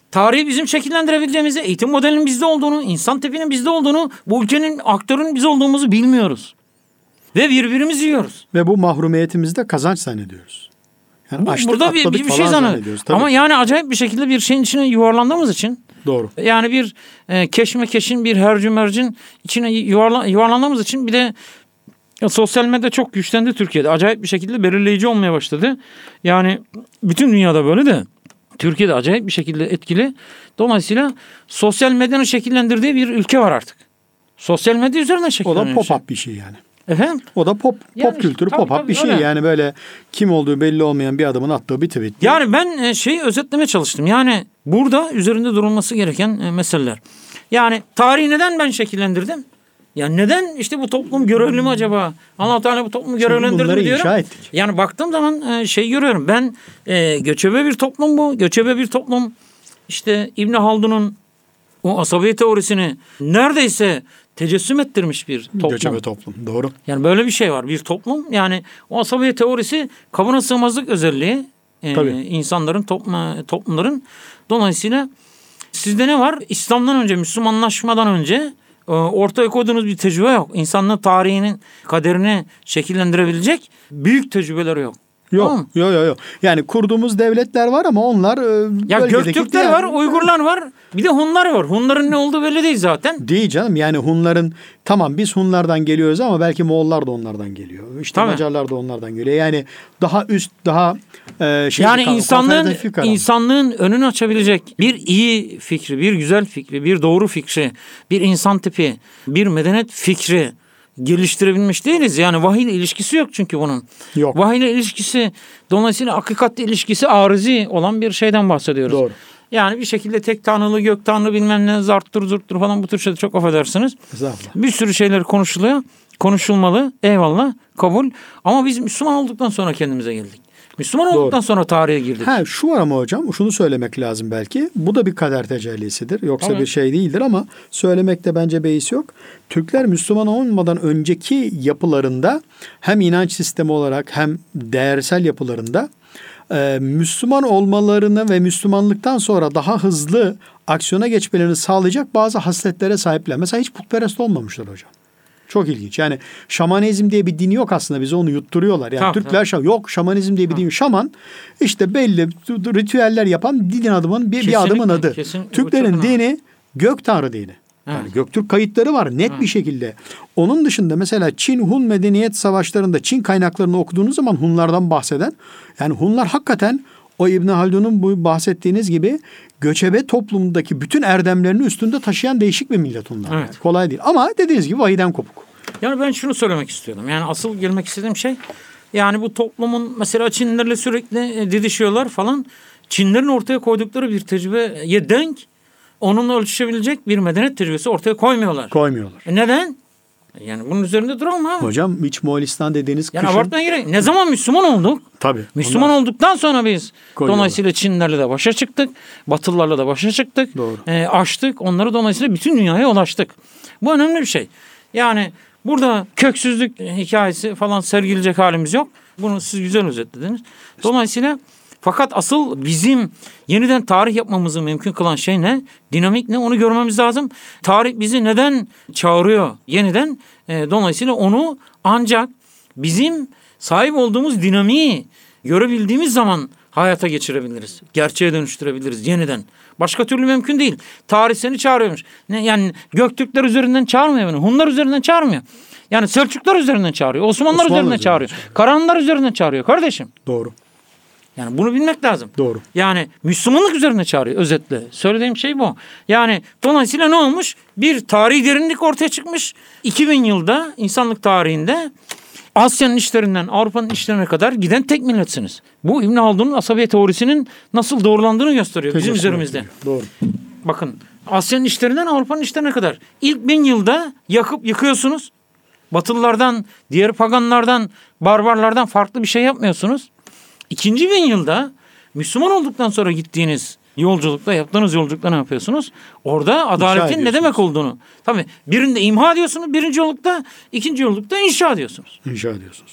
tarihi bizim şekillendirebileceğimizi, eğitim modelinin bizde olduğunu, insan tipinin bizde olduğunu, bu ülkenin aktörünün biz olduğumuzu bilmiyoruz. Ve birbirimizi yiyoruz. Ve bu mahrumiyetimizi de kazanç zannediyoruz. Yani Bu, açtık, burada bir, atladık bir şey falan zannediyoruz. Ama yani acayip bir şekilde bir şeyin içine yuvarlandığımız için. Doğru. Yani bir e, keşmekeşin, bir hercümercin içine yuvarla, yuvarlandığımız için bir de ya, sosyal medya çok güçlendi Türkiye'de. Acayip bir şekilde belirleyici olmaya başladı. Yani bütün dünyada böyle de Türkiye'de acayip bir şekilde etkili. Dolayısıyla sosyal medyanın şekillendirdiği bir ülke var artık. Sosyal medya üzerinden O şekilleniyor. da pop-up bir şey yani. Efendim? O da pop Yani pop kültürü, tabii, pop-up tabii, bir şey. öyle. Yani böyle kim olduğu belli olmayan bir adamın attığı bir tweet. Yani ben şeyi özetlemeye çalıştım. Yani burada üzerinde durulması gereken meseleler. Yani tarihi neden ben şekillendirdim? Yani neden işte bu toplum görevli mi acaba? Allah Teala bu toplumu görevlendirdi bunları mi diyorum. inşa ettik. Yani baktığım zaman şey görüyorum. Ben e, göçebe bir toplum bu. Göçebe bir toplum. İşte İbn Haldun'un o asabiye teorisini neredeyse tecessüm ettirmiş bir toplum. Göçebe toplum. Doğru. Yani böyle bir şey var. Bir toplum yani o asabiye teorisi kabına sığmazlık özelliği e, insanların, toplum, toplumların. Dolayısıyla sizde ne var? İslam'dan önce, Müslümanlaşmadan önce e, ortaya koyduğunuz bir tecrübe yok. İnsanlığın tarihinin kaderini şekillendirebilecek büyük tecrübeleri yok. Yok, Tamam. yok, yok, yok. Yani kurduğumuz devletler var ama onlar e, Ya bölgedeki Göktürkler diğer- var, Uygurlar var. Bir de Hunlar var. Hunların ne olduğu belli değil zaten. Değil canım, yani Hunların, tamam biz Hunlardan geliyoruz ama belki Moğollar da onlardan geliyor. İşte Tabii. Macarlar da onlardan geliyor. Yani daha üst, daha e, şey Yani kal- insanlığın konfederatif bir kalan. insanlığın önünü açabilecek bir iyi fikri, bir güzel fikri, bir doğru fikri, bir insan tipi, bir medeniyet fikri geliştirebilmiş değiliz. Yani vahiy ile ilişkisi yok çünkü bunun. Yok. Vahiy ile ilişkisi, dolayısıyla hakikatle ilişkisi arızi olan bir şeyden bahsediyoruz. Doğru. Yani bir şekilde tek tanrılı, gök tanrı bilmem ne, zarttır zurttur falan bu tür şeyler, çok affedersiniz. Estağfurullah. Bir sürü şeyler konuşuluyor. Konuşulmalı. Eyvallah. Kabul. Ama biz Müslüman olduktan sonra kendimize geldik. Müslüman olduktan Doğru. sonra tarihe girdik. Ha, şu var ama hocam, şunu söylemek lazım belki. Bu da bir kader tecellisidir. Yoksa Tabii. bir şey değildir ama söylemekte bence beis yok. Türkler Müslüman olmadan önceki yapılarında hem inanç sistemi olarak hem değersel yapılarında e, Müslüman olmalarını ve Müslümanlıktan sonra daha hızlı aksiyona geçmelerini sağlayacak bazı hasletlere sahipler. Mesela hiç putperest olmamışlar hocam. Çok ilginç. Yani şamanizm diye bir din yok aslında. Bize onu yutturuyorlar. Yani Tabii, Türkler şaman. Yok, şamanizm diye bir din. Şaman işte belli ritüeller yapan din adımın bir, bir adımın adı. Kesinlikle. Türklerin Bu çok önemli. dini gök tanrı dini. Yani Evet. Göktürk kayıtları var net Evet. bir şekilde. Onun dışında mesela Çin-Hun medeniyet savaşlarında Çin kaynaklarını okuduğunuz zaman Hunlardan bahseden, yani Hunlar hakikaten o İbn Haldun'un bu bahsettiğiniz gibi göçebe toplumdaki bütün erdemlerini üstünde taşıyan değişik bir millet Hunlar. Evet. Yani kolay değil. Ama dediğiniz gibi vahiden kopuk. Yani ben şunu söylemek istiyordum. Yani asıl gelmek istediğim şey, yani bu toplumun mesela Çinlilerle sürekli didişiyorlar falan. Çinlerin ortaya koydukları bir tecrübeye denk, onunla ölçüşebilecek bir medeniyet tecrübesi ortaya koymuyorlar. Koymuyorlar. E neden? Yani bunun üzerinde duralım abi. Hocam hiç Moğolistan dediğiniz Yani kışın... abartmaya gerek. Ne zaman Müslüman olduk? Tabii. Müslüman Onlar- olduktan sonra biz Koyuyorlar. dolayısıyla Çinlerle de başa çıktık. Batılılarla da başa çıktık. Doğru. E, aştık. Onları dolayısıyla bütün dünyaya ulaştık. Bu önemli bir şey. Yani burada köksüzlük hikayesi falan sergileyecek halimiz yok. Bunu siz güzel özetlediniz. Dolayısıyla fakat asıl bizim yeniden tarih yapmamızı mümkün kılan şey ne? Dinamik ne? Onu görmemiz lazım. Tarih bizi neden çağırıyor yeniden? E, dolayısıyla onu ancak bizim sahip olduğumuz dinamiği görebildiğimiz zaman hayata geçirebiliriz. Gerçeğe dönüştürebiliriz yeniden. Başka türlü mümkün değil. Tarih seni çağırıyormuş. Ne, yani Göktürkler üzerinden çağırmıyor beni. Hunlar üzerinden çağırmıyor. Yani Selçuklar üzerinden çağırıyor. Osmanlılar Osmanlı üzerinden üzerinden çağırıyor. Karahanlılar üzerinden çağırıyor kardeşim. Doğru. Yani bunu bilmek lazım. Doğru. Yani Müslümanlık üzerine çağırıyor özetle. Söylediğim şey bu. Yani dolayısıyla ne olmuş? Bir tarihi derinlik ortaya çıkmış. iki bin yılda insanlık tarihinde Asya'nın işlerinden Avrupa'nın işlerine kadar giden tek milletsiniz. Bu İbn Haldun'un asabiye teorisinin nasıl doğrulandığını gösteriyor bizim Tecessüm üzerimizde. ediyor. Doğru. Bakın Asya'nın işlerinden Avrupa'nın işlerine kadar. İlk bin yılda yakıp yıkıyorsunuz. Batılılardan, diğer paganlardan, barbarlardan farklı bir şey yapmıyorsunuz. İkinci bin yılda Müslüman olduktan sonra gittiğiniz yolculukta, yaptığınız yolculukta ne yapıyorsunuz? Orada adaletin ne ediyorsunuz. demek olduğunu. Tabii birinde imha ediyorsunuz birinci yolculukta, ikinci yolculukta inşa ediyorsunuz. İnşa ediyorsunuz.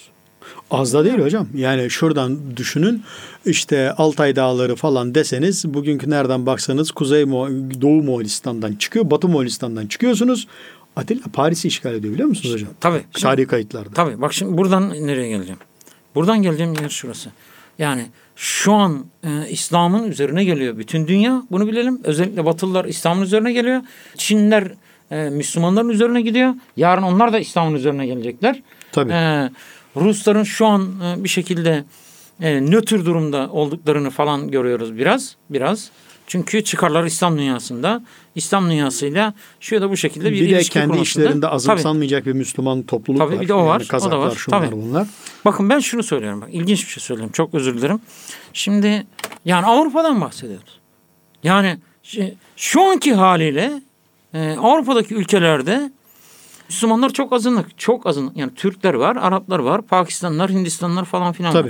Az da değil hocam. Yani şuradan düşünün, işte Altay Dağları falan deseniz bugünkü nereden baksanız Kuzey Mo- Doğu Moğolistan'dan çıkıyor, Batı Moğolistan'dan çıkıyorsunuz. Atilla Paris'i işgal ediyor, biliyor musunuz hocam? Tabii. Tarihi kayıtlarda. Tabii. Bak şimdi buradan nereye geleceğim? Buradan geleceğim yer şurası. Yani şu an e, İslam'ın üzerine geliyor bütün dünya. Bunu bilelim. Özellikle Batılılar İslam'ın üzerine geliyor. Çinliler e, Müslümanların üzerine gidiyor. Yarın onlar da İslam'ın üzerine gelecekler. Tabii. E, Rusların şu an e, bir şekilde e, nötr durumda olduklarını falan görüyoruz biraz. Biraz. Çünkü çıkarlar İslam dünyasında. İslam dünyasıyla şu ya da bu şekilde bir, bir de ilişki kendi kurmasında. işlerinde azımsanmayacak bir Müslüman topluluk Tabii, var. bir de o var, Yani Kazaklar, o da var. şunlar Tabii. bunlar. Bakın ben şunu söylüyorum. Bak, ilginç bir şey söyleyeyim. Çok özür dilerim. Şimdi yani Avrupa'dan bahsediyoruz. Yani şi- şu anki haliyle e, Avrupa'daki ülkelerde Müslümanlar çok azınlık. Çok azınlık. Yani Türkler var, Araplar var, Pakistanlılar, Hindistanlılar falan filan Tabii. var.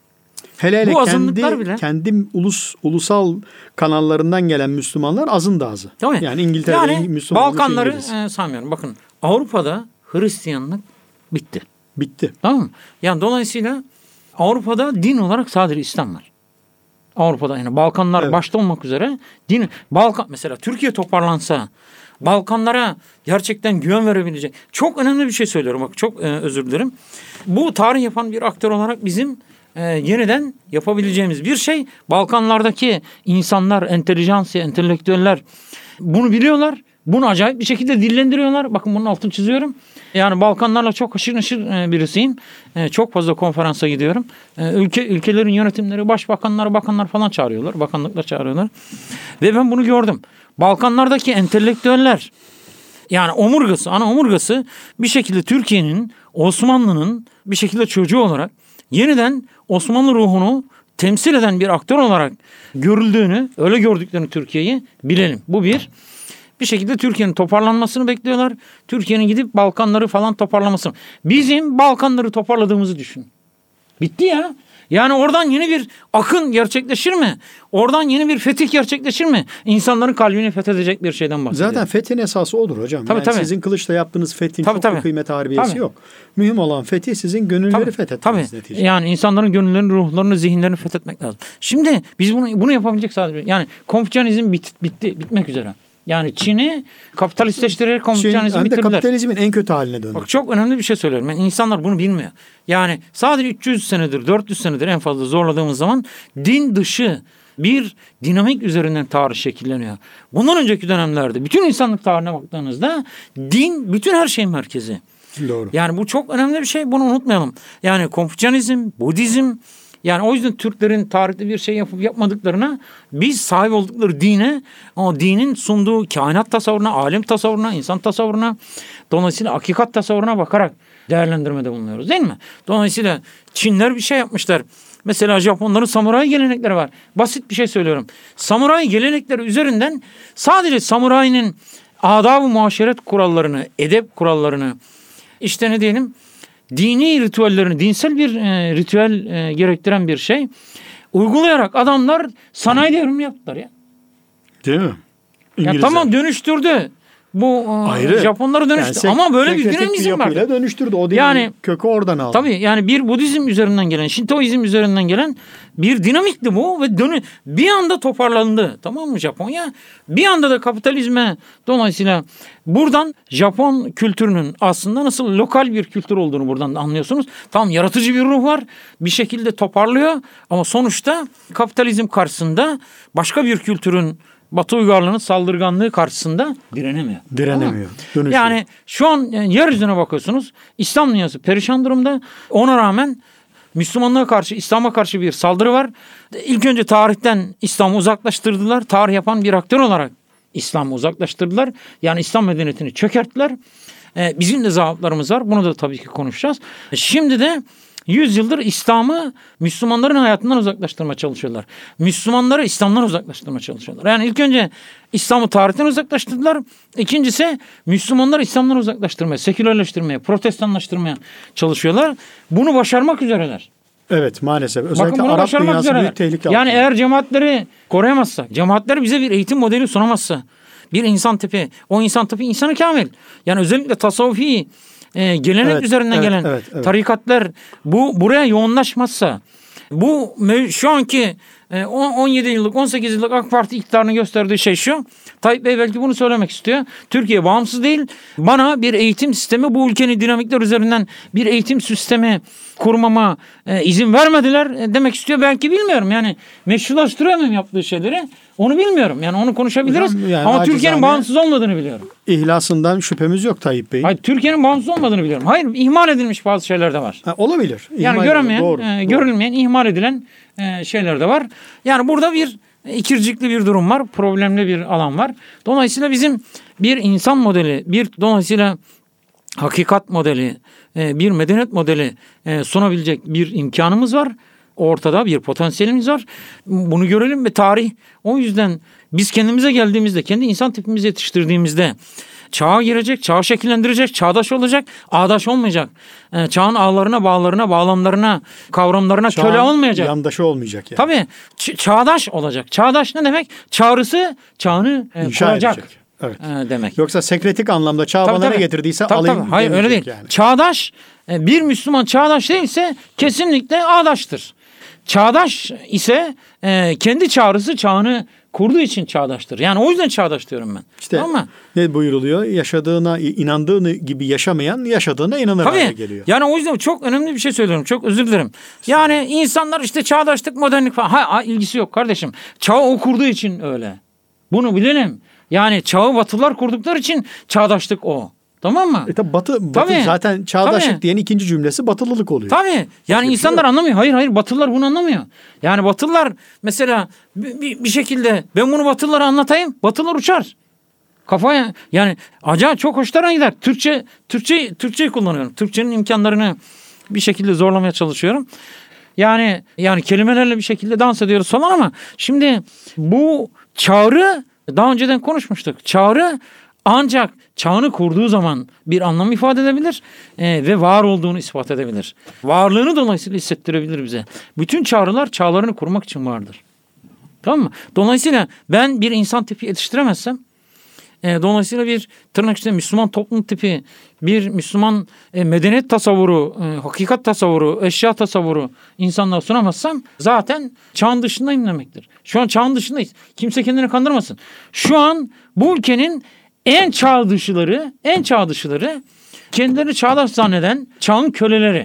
Hele hele Bu kendi, azınlıklar bile- kendi ulus ulusal kanallarından gelen Müslümanlar azın da azı. Değil mi? Yani İngiltere'de yani Müslüman olmuş Balkanları İngiliz. e, sanmıyorum. Bakın Avrupa'da Hristiyanlık bitti. Bitti. Tamam mı? Yani dolayısıyla Avrupa'da din olarak sadece İslam var. Avrupa'da yani Balkanlar Evet. başta olmak üzere din Balkan mesela Türkiye toparlansa Balkanlara gerçekten güven verebilecek. Çok önemli bir şey söylüyorum. Bak çok e, özür dilerim. Bu tarih yapan bir aktör olarak bizim e, yeniden yapabileceğimiz bir şey. Balkanlardaki insanlar, entelijansiye, entelektüeller bunu biliyorlar. Bunu acayip bir şekilde dillendiriyorlar. Bakın bunun altını çiziyorum. Yani Balkanlarla çok haşır neşir e, birisiyim. E, çok fazla konferansa gidiyorum. E, ülke ülkelerin yönetimleri, başbakanlar, bakanlar falan çağırıyorlar. Bakanlıklar çağırıyorlar. Ve ben bunu gördüm. Balkanlardaki entelektüeller yani omurgası, ana omurgası bir şekilde Türkiye'nin, Osmanlı'nın bir şekilde çocuğu olarak yeniden Osmanlı ruhunu temsil eden bir aktör olarak görüldüğünü, öyle gördüklerini Türkiye'yi bilelim. Bu bir. Bir şekilde Türkiye'nin toparlanmasını bekliyorlar. Türkiye'nin gidip Balkanları falan toparlamasını. Bizim Balkanları toparladığımızı düşün. Bitti ya. Yani oradan yeni bir akın gerçekleşir mi? Oradan yeni bir fetih gerçekleşir mi? İnsanların kalbini fethedecek bir şeyden bahsediyorum. Zaten fethin esası odur hocam. Tabii, yani tabii. Sizin kılıçla yaptığınız fethin Tabii, çok tabii. bir kıymet harbiyesi Tabii. yok. Mühim olan fetih sizin gönülleri Tabii, fethetmeniz tabii. neticede. Yani insanların gönüllerini, ruhlarını, zihinlerini fethetmek lazım. Şimdi biz bunu bunu yapabilecek sadece. Yani Konfüçyanizm bit, bitti, bitmek üzere. Yani Çin'i kapitalistleştirerek Çin Konfüçyanizmi hem de bitirdiler. kapitalizmin en kötü haline döndü. Bak çok önemli bir şey söylüyorum. Yani insanlar bunu bilmiyor. Yani sadece üç yüz senedir, dört yüz senedir en fazla zorladığımız zaman din dışı bir dinamik üzerinden tarih şekilleniyor. Bundan önceki dönemlerde bütün insanlık tarihine baktığınızda din bütün her şeyin merkezi. Doğru. Yani bu çok önemli bir şey. Bunu unutmayalım. Yani Konfüçyanizm, Budizm, yani o yüzden Türklerin tarihte bir şey yapıp yapmadıklarına biz sahip oldukları dine, o dinin sunduğu kainat tasavvuruna, alem tasavvuruna, insan tasavvuruna, dolayısıyla hakikat tasavvuruna bakarak değerlendirmede bulunuyoruz değil mi? Dolayısıyla Çinler bir şey yapmışlar. Mesela Japonların samuray gelenekleri var. Basit bir şey söylüyorum. Samuray gelenekleri üzerinden sadece samurayın adab-ı muaşeret kurallarını, edep kurallarını, işte ne diyelim, dini ritüellerini, dinsel bir e, ritüel e, gerektiren bir şey uygulayarak adamlar sanayi devrimi yaptılar ya. Değil mi? Ya İngilizler. tamam dönüştürdü. Bu Ayrı. Japonları dönüştürdü. Yani Ama böyle bir senkretik dinamizm var. yapıyla dönüştürdü. O dinin Yani- kökü oradan aldı. Tabii yani bir Budizm üzerinden gelen, Şintoizm üzerinden gelen bir dinamikti bu ve dönü bir anda toparlandı. Tamam mı Japonya? Bir anda da kapitalizme, dolayısıyla buradan Japon kültürünün aslında nasıl lokal bir kültür olduğunu buradan da anlıyorsunuz. Tamam, yaratıcı bir ruh var. Bir şekilde toparlıyor ama sonuçta kapitalizm karşısında başka bir kültürün, Batı uygarlığının saldırganlığı karşısında direnemiyor. Direnemiyor. Tamam mı? Dönüşüyor. Yani şu an yani yeryüzüne bakıyorsunuz. İslam dünyası perişan durumda. Ona rağmen Müslümanlığa karşı, İslam'a karşı bir saldırı var. İlk önce tarihten İslam'ı uzaklaştırdılar. Tarih yapan bir aktör olarak İslam'ı uzaklaştırdılar. Yani İslam medeniyetini çökerttiler. Ee, bizim de zaaflarımız var. Bunu da tabii ki konuşacağız. Şimdi de yüz yıldır İslam'ı Müslümanların hayatından uzaklaştırmaya çalışıyorlar. Müslümanları İslam'dan uzaklaştırmaya çalışıyorlar. Yani ilk önce İslam'ı tarihten uzaklaştırdılar. İkincisi Müslümanları İslam'dan uzaklaştırmaya, sekülerleştirmeye, protestanlaştırmaya çalışıyorlar. Bunu başarmak üzereler. Evet, maalesef. Bakın Özellikle bunu Arap başarmak dünyası üzereler. büyük tehlike Yani altında. eğer cemaatleri koruyamazsak, cemaatler bize bir eğitim modeli sunamazsa, bir insan tipi, o insan tipi insanı kamil. Yani özellikle tasavvufi e, gelenek Evet, üzerinden evet, gelen evet, evet. tarikatlar bu buraya yoğunlaşmazsa, bu şu anki on yedi yıllık on sekiz yıllık AK Parti iktidarının gösterdiği şey şu. Tayyip Bey belki bunu söylemek istiyor. Türkiye bağımsız değil. Bana bir eğitim sistemi, bu ülkenin dinamikler üzerinden bir eğitim sistemi kurmama e, izin vermediler e, demek istiyor. Belki bilmiyorum. Yani meşrulaştırıyor muyum yaptığı şeyleri? Onu bilmiyorum. Yani onu konuşabiliriz. Hocam, yani ama acizane, Türkiye'nin bağımsız olmadığını biliyorum. İhlasından şüphemiz yok Tayyip Bey'in. Hayır, Türkiye'nin bağımsız olmadığını biliyorum. Hayır, ihmal edilmiş bazı şeyler de var. Ha, olabilir. Yani İhmal göremeyen, doğru, e, doğru. görülmeyen, ihmal edilen e, şeyler de var. Yani burada bir ikircikli bir durum var. Problemli bir alan var. Dolayısıyla bizim bir insan modeli, bir dolayısıyla hakikat modeli, e, bir medeniyet modeli e, sunabilecek bir imkanımız var. Ortada bir potansiyelimiz var. Bunu görelim ve tarih, o yüzden biz kendimize geldiğimizde, kendi insan tipimizi yetiştirdiğimizde çağa girecek, çağı şekillendirecek, çağdaş olacak, ağdaş olmayacak. Ee, çağın ağlarına, bağlarına, bağlamlarına, kavramlarına Çağın köle olmayacak. yandaşı olmayacak yani. Tabii ç- çağdaş olacak. Çağdaş ne demek? Çağrısı çağını e, İnşa kuracak edecek. Evet. e, demek. Yoksa sekretik anlamda çağ Tabii, bana ne tabii. getirdiyse Tabii, alayım tabii. Hayır öyle demeyecek değil. yani. Çağdaş, e, bir Müslüman çağdaş değilse kesinlikle ağdaştır. Çağdaş ise e, kendi çağrısı çağını kurduğu için çağdaştır. Yani o yüzden çağdaş diyorum ben. İşte Ama ne buyuruluyor? Yaşadığına, inandığını gibi yaşamayan yaşadığına inanır hale tabii geliyor. yani o yüzden çok önemli bir şey söylüyorum. Çok özür dilerim. Yani insanlar işte çağdaşlık, modernlik falan. Ha, ha, ilgisi yok kardeşim. Çağı o kurduğu için öyle. Bunu bilelim. Yani çağı Batılılar kurdukları için çağdaşlık o. Tamam mı? E tabi Batı, Batı Tabii. zaten çağdaşlık Tabii. diyen ikinci cümlesi Batılılık oluyor. Tabii. Yani bir insanlar şey yok. anlamıyor. Hayır hayır Batılılar bunu anlamıyor. Yani Batılılar mesela bir, bir, bir şekilde ben bunu Batılılara anlatayım. Batılılar uçar. Kafaya yani acayip çok hoşlarına gider. Türkçe Türkçe Türkçeyi kullanıyorum. Türkçenin imkanlarını bir şekilde zorlamaya çalışıyorum. Yani yani kelimelerle bir şekilde dans ediyoruz falan ama şimdi bu çağrı, daha önceden konuşmuştuk. Çağrı ancak çağını kurduğu zaman bir anlam ifade edebilir e, ve var olduğunu ispat edebilir. Varlığını dolayısıyla hissettirebilir bize. Bütün çağrılar çağlarını kurmak için vardır. Tamam mı? Dolayısıyla ben bir insan tipi yetiştiremezsem, e, dolayısıyla bir tırnak içinde Müslüman toplum tipi, bir Müslüman e, medeniyet tasavvuru, e, hakikat tasavvuru, eşya tasavvuru insanlara sunamazsam zaten çağın dışındayım demektir. Şu an çağın dışındayız. Kimse kendini kandırmasın. Şu an bu ülkenin en çağ dışıları, en çağ dışıları kendilerini çağdaş zanneden çağın köleleri.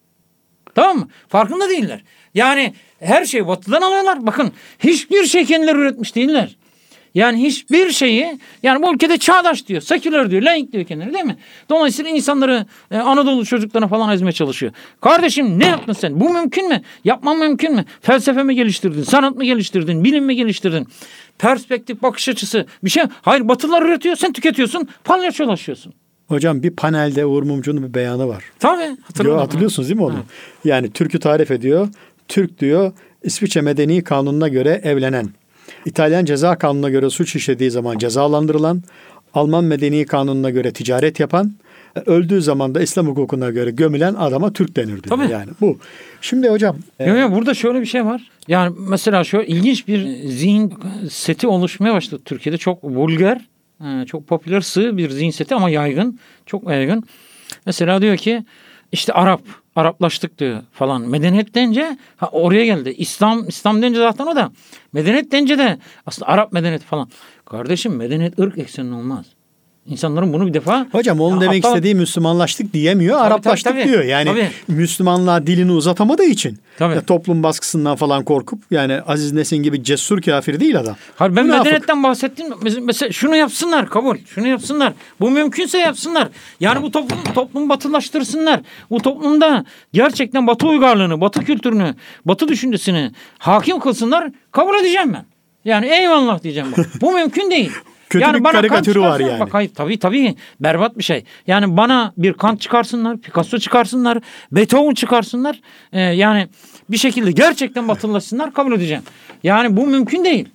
Tamam mı? Farkında değiller. Yani her şeyi batıdan alıyorlar. Bakın hiçbir şey kendileri üretmiş değiller. Yani hiçbir şeyi, yani bu ülkede çağdaş diyor, seküler diyor, laik diyor kendileri, değil mi? Dolayısıyla insanları e, Anadolu çocuklarına falan ezmeye çalışıyor. Kardeşim ne yaptın sen? Bu mümkün mü? Yapman mümkün mü? Felsefe mi geliştirdin? Sanat mı geliştirdin? Bilim mi geliştirdin? Perspektif, bakış açısı bir şey. Hayır, Batılılar üretiyor, sen tüketiyorsun, palyaçolaşıyorsun. Hocam bir panelde Uğur Mumcu'nun bir beyanı var. Tabii. Diyor, hatırlıyorsunuz değil mi onu? Ha. Yani Türk'ü tarif ediyor. Türk diyor İsviçre Medeni Kanunu'na göre evlenen, İtalyan Ceza Kanunu'na göre suç işlediği zaman cezalandırılan, Alman Medeni Kanunu'na göre ticaret yapan, öldüğü zaman da İslam hukukuna göre gömülen adama Türk denir diyor. Tabii. Yani bu. Şimdi hocam. Yok yok, burada şöyle bir şey var. Yani mesela şöyle ilginç bir zihin seti oluşmaya başladı Türkiye'de. Çok vulgar, çok popüler, sığ bir zihin seti ama yaygın. Çok yaygın. Mesela diyor ki işte Arap, Araplaştık diyor falan. Medeniyet deyince ha, oraya geldi. İslam, İslam deyince zaten o da. Medeniyet deyince de aslında Arap medeniyeti falan. Kardeşim medeniyet ırk eksenli olmaz. İnsanların bunu bir defa... Hocam onun ya, demek hatta, istediği Müslümanlaştık diyemiyor, tabii, Araplaştık tabii, tabii. diyor. Yani Tabii. Müslümanlığa dilini uzatamadığı için Tabii. ya, toplum baskısından falan korkup, yani Aziz Nesin gibi cesur kafir değil adam. Hayır, ben Münafık. medeniyetten bahsettim. Mesela şunu yapsınlar, kabul. Şunu yapsınlar. Bu mümkünse yapsınlar. Yani bu toplum, toplumu batılaştırsınlar. Bu toplumda gerçekten Batı uygarlığını, Batı kültürünü, Batı düşüncesini hakim kılsınlar. Kabul edeceğim ben. Yani eyvallah diyeceğim ben. Bu mümkün değil. Kötü yani bir bana karikatürü Kant var çıkarsın- yani. Bak hayır, tabii tabii berbat bir şey. Yani bana bir Kant çıkarsınlar, Picasso çıkarsınlar, Beethoven çıkarsınlar. Ee, yani bir şekilde gerçekten batılılaşsınlar, kabul edeceğim. Yani bu mümkün değil.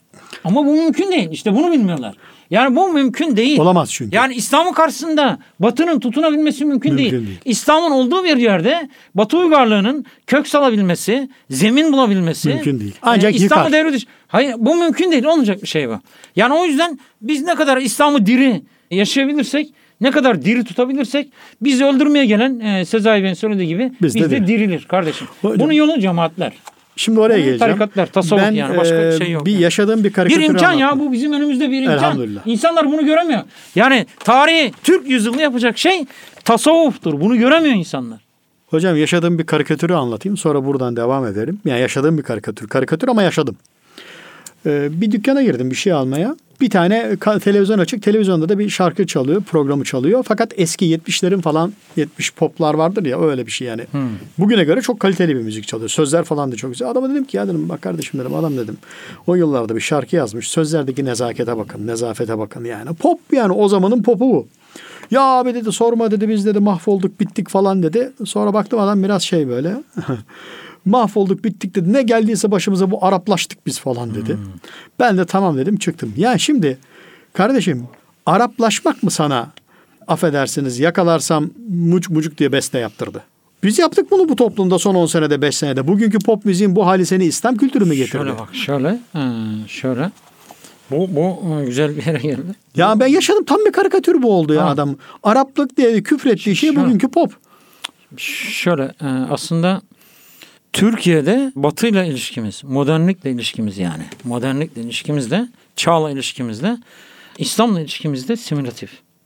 Ama bu mümkün değil. İşte bunu bilmiyorlar. Yani bu mümkün değil. Olamaz çünkü. Yani İslam'ın karşısında Batı'nın tutunabilmesi mümkün, Mümkün değil. değil. İslam'ın olduğu bir yerde Batı uygarlığının kök salabilmesi, zemin bulabilmesi. Mümkün değil. Ancak e, İslam'ı yıkar. devre dışı. Hayır, bu mümkün değil. Olmayacak bir şey bu. Yani o yüzden biz ne kadar İslam'ı diri yaşayabilirsek, Ne kadar diri tutabilirsek bizi öldürmeye gelen e, Sezai Bey'in söylediği gibi Biz biz, de de, değil. dirilir kardeşim. Hocam, bunun yolu cemaatler. Şimdi oraya Bunun geleceğim. tarikatlar, tasavvuf ben, yani başka e, bir şey yok. Bir yani. yaşadığım bir karikatür Bir imkan anlattım. ya bu bizim önümüzde bir imkan. Elhamdülillah. İnsanlar bunu göremiyor. Yani tarihi Türk yüzyılı yapacak şey tasavvuftur. Bunu göremiyor insanlar. Hocam yaşadığım bir karikatürü anlatayım. Sonra buradan devam ederim. Yani yaşadığım bir karikatür. Karikatür ama yaşadım. Ee, bir dükkana girdim bir şey almaya. Bir tane ka- televizyon açık. Televizyonda da bir şarkı çalıyor. Programı çalıyor. Fakat eski yetmişlerin falan yetmiş poplar vardır ya öyle bir şey yani. Hmm. Bugüne göre çok kaliteli bir müzik çalıyor. Sözler falan da çok güzel. Adama dedim ki ya dedim bak kardeşim dedim adam dedim. O yıllarda bir şarkı yazmış. Sözlerdeki nezakete bakın. Nezafete bakın yani. Pop yani o zamanın popu bu. Ya abi dedi sorma dedi biz dedi mahvolduk bittik falan dedi. Sonra baktım adam biraz şey böyle. Mahvolduk bittik dedi. Ne geldiyse başımıza bu Araplaştık biz falan dedi. Hmm. Ben de tamam dedim çıktım. Ya şimdi kardeşim Araplaşmak mı sana affedersiniz yakalarsam mucuk mucuk diye beste yaptırdı. Biz yaptık bunu bu toplumda son on senede beş senede. Bugünkü pop müziğin bu hali seni İslam kültürü mü getirdi? Şöyle bak şöyle şöyle. Bu, bu güzel bir yere geldi. Ya ben yaşadım tam bir karikatür bu oldu ya ha. adam. Araplık diye küfrettiği şey şöyle, bugünkü pop. Şöyle aslında Türkiye'de Batı'yla ilişkimiz, modernlikle ilişkimiz yani. Modernlikle ilişkimizde, çağla ilişkimizde, İslam'la ilişkimizde simülatif.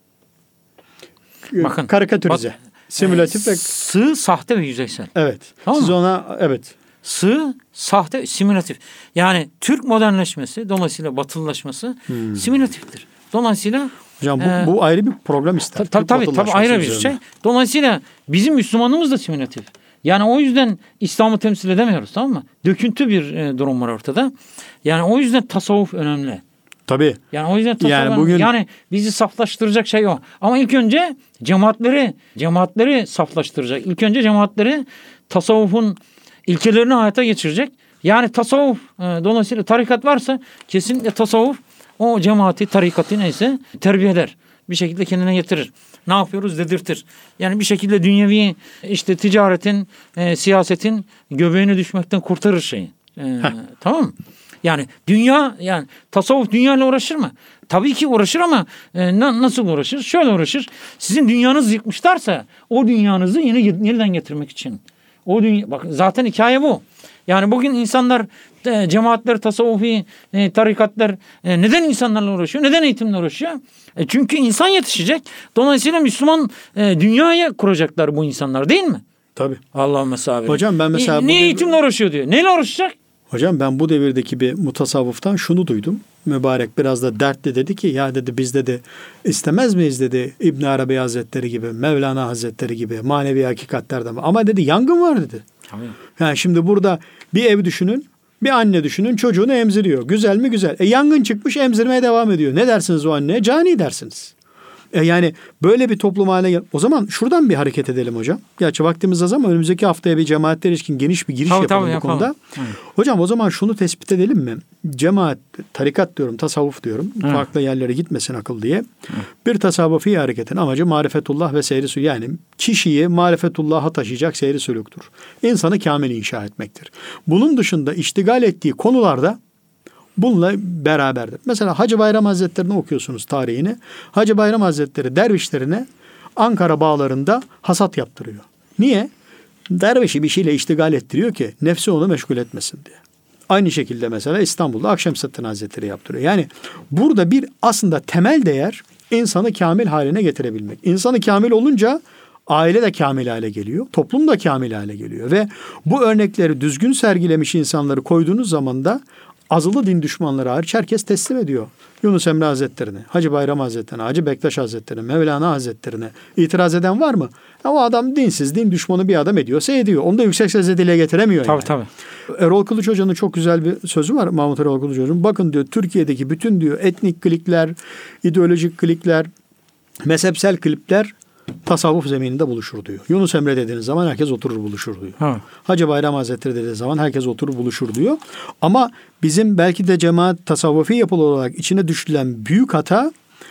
Bakın karikatürize. Bak, simülatif e, ve sığ, sahte ve yüzeysel. Evet. Tamam Siz mı? ona evet. Sığ, sahte, simülatif. Yani Türk modernleşmesi, dolayısıyla batılılaşması hmm. simülatiftir. Dolayısıyla hocam bu, e, bu ayrı bir program ister. Tabii tabii tabii ayrı bir şey. Dolayısıyla bizim Müslümanlığımız da simülatif. Yani o yüzden İslam'ı temsil edemiyoruz, tamam mı? Döküntü bir e, durum var ortada. Yani o yüzden tasavvuf önemli. Tabii. Yani o yüzden tasavvuf yani önemli. bugün... Yani bizi saflaştıracak şey o. Ama ilk önce cemaatleri, cemaatleri saflaştıracak. İlk önce cemaatleri tasavvufun ilkelerini hayata geçirecek. Yani tasavvuf e, dolayısıyla tarikat varsa kesinlikle tasavvuf o cemaati, tarikatı neyse terbiye eder. Bir şekilde kendine getirir. Ne yapıyoruz dedirtir. Yani bir şekilde dünyevi işte ticaretin, e, siyasetin göbeğine düşmekten kurtarır şeyi. E, tamam mı? Yani dünya yani tasavvuf dünyayla uğraşır mı? Tabii ki uğraşır ama e, na, nasıl uğraşır? Şöyle uğraşır. Sizin dünyanızı yıkmışlarsa o dünyanızı yeni yeniden getirmek için. O dünya bak zaten hikaye bu. Yani bugün insanlar e, cemaatler, tasavvufi e, tarikatlar e, neden insanlarla uğraşıyor? Neden eğitimle uğraşıyor? E, çünkü insan yetişecek. Dolayısıyla Müslüman e, dünyaya kuracaklar bu insanlar değil mi? Tabii. Allah'ım mesela. Hocam ben mesela... E, niye eğitimle uğraşıyor diyor. Neyle uğraşacak? Hocam ben bu devirdeki bir mutasavvıftan şunu duydum. Mübarek biraz da dertli dedi ki ya dedi biz dedi istemez miyiz dedi İbn Arabi Hazretleri gibi, Mevlana Hazretleri gibi manevi hakikatlerden. Ama dedi yangın var dedi. Tabii. Yani şimdi burada bir ev düşünün, bir anne düşünün çocuğunu emziriyor. Güzel mi? Güzel. E yangın çıkmış emzirmeye devam ediyor. Ne dersiniz o anneye? Cani dersiniz. E yani böyle bir toplum haline gel. O zaman şuradan bir hareket edelim hocam. Gerçi vaktimiz az ama önümüzdeki haftaya bir cemaatlere ilişkin geniş bir giriş tabii, yapalım tabii, bu yapalım. konuda. Evet. Hocam o zaman şunu tespit edelim mi? Cemaat, tarikat diyorum, tasavvuf diyorum. Evet. Farklı yerlere gitmesin akıl diye. Evet. Bir tasavvufi hareketin amacı marifetullah ve seyri sülük. Yani kişiyi marifetullah'a taşıyacak seyri sülüktür. İnsanı kamil inşa etmektir. Bunun dışında iştigal ettiği konularda bununla beraberdir. Mesela Hacı Bayram Hazretleri'ni okuyorsunuz tarihini. Hacı Bayram Hazretleri dervişlerine Ankara bağlarında hasat yaptırıyor. Niye? Dervişi bir şeyle iştigal ettiriyor ki nefsi onu meşgul etmesin diye. Aynı şekilde mesela İstanbul'da Akşemseddin Hazretleri yaptırıyor. Yani burada bir aslında temel değer insanı kamil haline getirebilmek. İnsanı kamil olunca aile de kamil hale geliyor. Toplum da kamil hale geliyor. Ve bu örnekleri düzgün sergilemiş insanları koyduğunuz zaman da azılı din düşmanları hariç herkes teslim ediyor. Yunus Emre Hazretleri'ne, Hacı Bayram Hazretleri'ne, Hacı Bektaş Hazretleri'ne, Mevlana Hazretleri'ne itiraz eden var mı? Ya o adam dinsiz, din düşmanı bir adam ediyorsa ediyor. Onu da yüksek sesle dile getiremiyor. Tabii yani. tabii. Erol Kılıç Hoca'nın çok güzel bir sözü var. Mahmut Erol Kılıç Hoca'nın. Bakın diyor Türkiye'deki bütün diyor etnik klikler, ideolojik klikler, mezhepsel klipler tasavvuf zemininde buluşur diyor. Yunus Emre dediğiniz zaman herkes oturur buluşur diyor. Ha. Hacı Bayram Hazretleri dediğiniz zaman herkes oturur buluşur diyor. Ama bizim belki de cemaat tasavvufi yapılı olarak içine düşülen büyük hata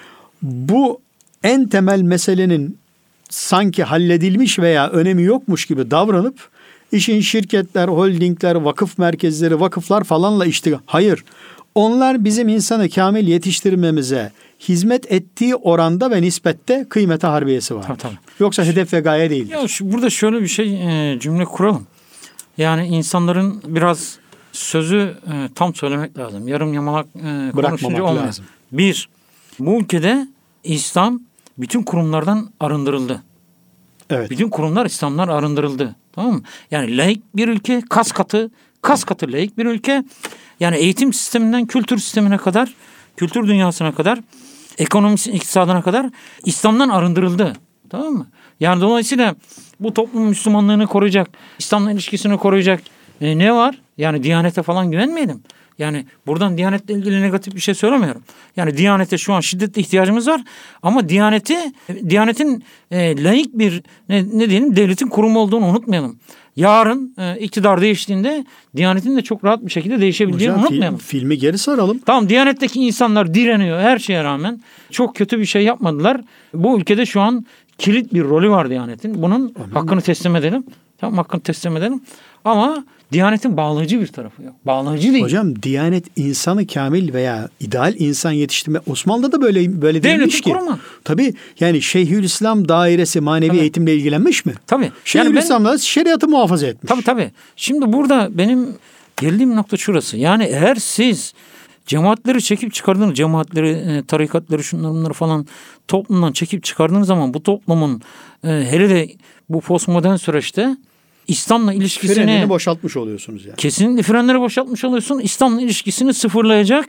bu en temel meselenin sanki halledilmiş veya önemi yokmuş gibi davranıp işin şirketler, holdingler, vakıf merkezleri, vakıflar falanla iştigal. Hayır. onlar bizim insanı kamil yetiştirmemize hizmet ettiği oranda ve nispette kıymete harbiyesi var. Tabii, tabii. Yoksa hedef ve gaye değildir. Ya şu, burada şöyle bir şey e, cümle kuralım. Yani insanların biraz sözü e, tam söylemek lazım. Yarım yamalak e, konuşunca olmuyor. lazım. Bir, bu ülkede İslam bütün kurumlardan arındırıldı. Evet. Bütün kurumlar İslam'dan arındırıldı. Tamam mı? Yani laik bir ülke, kas katı, kas katı laik bir ülke. Yani eğitim sisteminden kültür sistemine kadar, kültür dünyasına kadar, ekonomisi, iktisadına kadar İslam'dan arındırıldı. Tamam mı? Yani dolayısıyla bu toplumun Müslümanlığını koruyacak, İslam'la ilişkisini koruyacak e, ne var? Yani Diyanete falan güvenmeyelim. Yani buradan Diyanet'le ilgili negatif bir şey söylemiyorum. Yani Diyanet'e şu an şiddetli ihtiyacımız var. Ama Diyanet'i, Diyanet'in e, laik bir ne, ne diyelim devletin kurumu olduğunu unutmayalım. Yarın e, iktidar değiştiğinde Diyanet'in de çok rahat bir şekilde değişebileceğini Hocam, unutmayalım. Film, filmi geri saralım. Tamam, Diyanet'teki insanlar direniyor her şeye rağmen. Çok kötü bir şey yapmadılar. Bu ülkede şu an kilit bir rolü var Diyanet'in. Bunun Amin. hakkını teslim edelim. Tamam, hakkını teslim edelim. Ama Diyanet'in bağlayıcı bir tarafı yok. Bağlayıcı değil. Hocam Diyanet insanı kamil veya ideal insan yetiştirme. Osmanlı'da da böyle böyle değilmiş ki. Devletin kurumu. Tabii yani Şeyhülislam dairesi manevi Tabii. eğitimle ilgilenmiş mi? Tabii. Şeyhülislam da şeriatı muhafaza etmiş. Tabii tabii. Şimdi burada benim geldiğim nokta şurası. Yani eğer siz cemaatleri çekip çıkardığınız, cemaatleri, tarikatları, şunları bunları falan toplumdan çekip çıkardığınız zaman bu toplumun hele de bu postmodern süreçte İslam'la ilişkisini... Frenini boşaltmış oluyorsunuz yani. Kesinlikle frenleri boşaltmış oluyorsun. İslam'la ilişkisini sıfırlayacak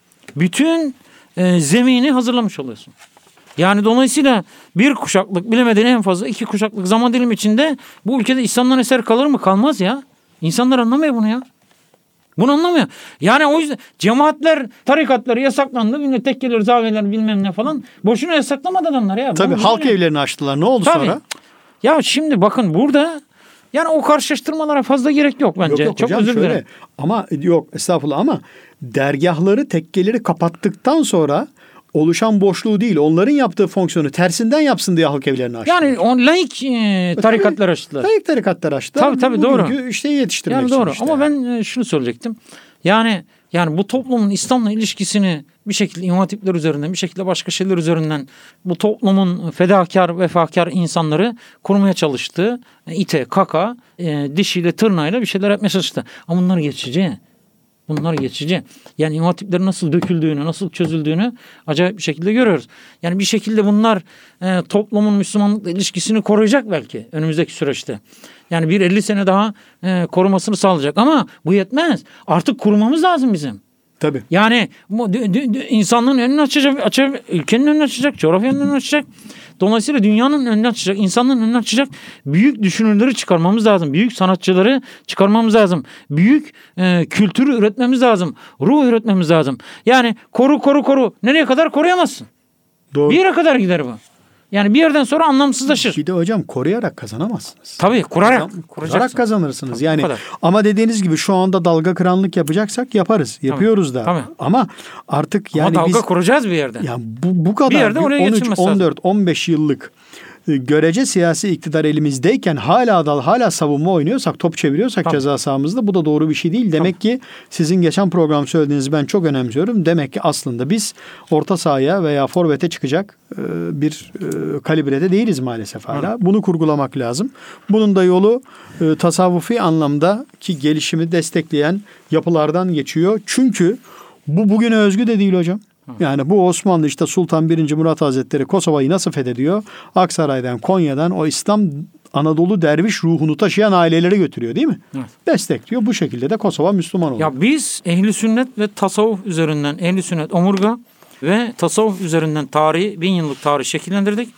bütün e, zemini hazırlamış oluyorsun. Yani dolayısıyla bir kuşaklık, bilemedin en fazla iki kuşaklık zaman dilimi içinde bu ülkede İslam'dan eser kalır mı? Kalmaz ya. İnsanlar anlamıyor bunu ya. Bunu anlamıyor. Yani o yüzden cemaatler, tarikatları yasaklandı. Bilmem tekkeler, zaviyeler bilmem ne falan. Boşuna yasaklamadı adamlar ya. Tabii bunu halk bilmiyorum. evlerini açtılar. Ne oldu Tabii. sonra? Ya şimdi bakın burada yani o karşılaştırmalara fazla gerek yok bence. Yok yok Çok hocam özür şöyle. dilerim. Ama yok estağfurullah ama dergahları, tekkeleri kapattıktan sonra oluşan boşluğu değil, onların yaptığı fonksiyonu tersinden yapsın diye halk evlerini açtılar. Yani o laik e, tarikatlar açtılar. Laik tarikatlar açtılar. Tabii tabii doğru. Bugünkü işte yetiştirmek yani için doğru. işte. Ama ben e, şunu söyleyecektim. Yani yani bu toplumun İslam'la ilişkisini bir şekilde imam hatipler üzerinden, bir şekilde başka şeyler üzerinden bu toplumun fedakar, vefakar insanları kurmaya çalıştığı ite, kaka, e, dişiyle, tırnağıyla bir şeyler yapmaya çalıştı. Ama bunlar geçici. Bunlar geçici. Yani imam hatiplerin nasıl döküldüğünü, nasıl çözüldüğünü acayip bir şekilde görüyoruz. Yani bir şekilde bunlar e, toplumun Müslümanlıkla ilişkisini koruyacak belki önümüzdeki süreçte. Yani bir elli sene daha e, korumasını sağlayacak ama bu yetmez. Artık kurmamız lazım bizim. Tabii. Yani bu, d- d- d- insanlığın önünü açacak, açacak, ülkenin önünü açacak, coğrafyanın önünü açacak. Dolayısıyla dünyanın önünü açacak, insanlığın önünü açacak büyük düşünürleri çıkarmamız lazım. Büyük sanatçıları çıkarmamız lazım. Büyük e, kültürü üretmemiz lazım. Ruh üretmemiz lazım. Yani koru koru koru. Nereye kadar koruyamazsın? Doğru. Bir yere kadar gider bu. Yani bir yerden sonra anlamsızlaşır. Bir de hocam koruyarak kazanamazsınız. Tabii kurarak. Kazan, kurarak kazanırsınız. Yani kadar. ama dediğiniz gibi şu anda dalga kıranlık yapacaksak yaparız. Yapıyoruz da. Tabii. Ama artık yani Ama dalga biz kuracağız bir yerde. yani bu, bu kadar Bir yerde oraya on üç, geçilmesi on lazım. dört, on beş yıllık e, görece siyasi iktidar elimizdeyken hala dal hala savunma oynuyorsak, top çeviriyorsak Tabii. ceza sahamızda bu da doğru bir şey değil. Demek ki sizin geçen program söylediğinizi ben çok önemsiyorum. Demek ki aslında biz orta sahaya veya forvete çıkacak e, bir e, kalibrede değiliz maalesef hala. Hı. Bunu kurgulamak lazım. Bunun da yolu e, tasavvufi anlamda ki gelişimi destekleyen yapılardan geçiyor. Çünkü bu bugüne özgü de değil hocam. Yani bu Osmanlı işte Sultan birinci. Murat Hazretleri Kosova'yı nasıl fethediyor? Aksaray'dan, Konya'dan o İslam Anadolu derviş ruhunu taşıyan aileleri götürüyor değil mi? Evet. Destekliyor. Bu şekilde de Kosova Müslüman oluyor. Ya biz ehli sünnet ve tasavvuf üzerinden ehli sünnet omurga ve tasavvuf üzerinden tarihi, bin yıllık tarih şekillendirdik.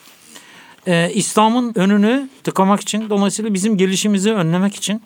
Ee, İslam'ın önünü tıkamak için, dolayısıyla bizim gelişimizi önlemek için,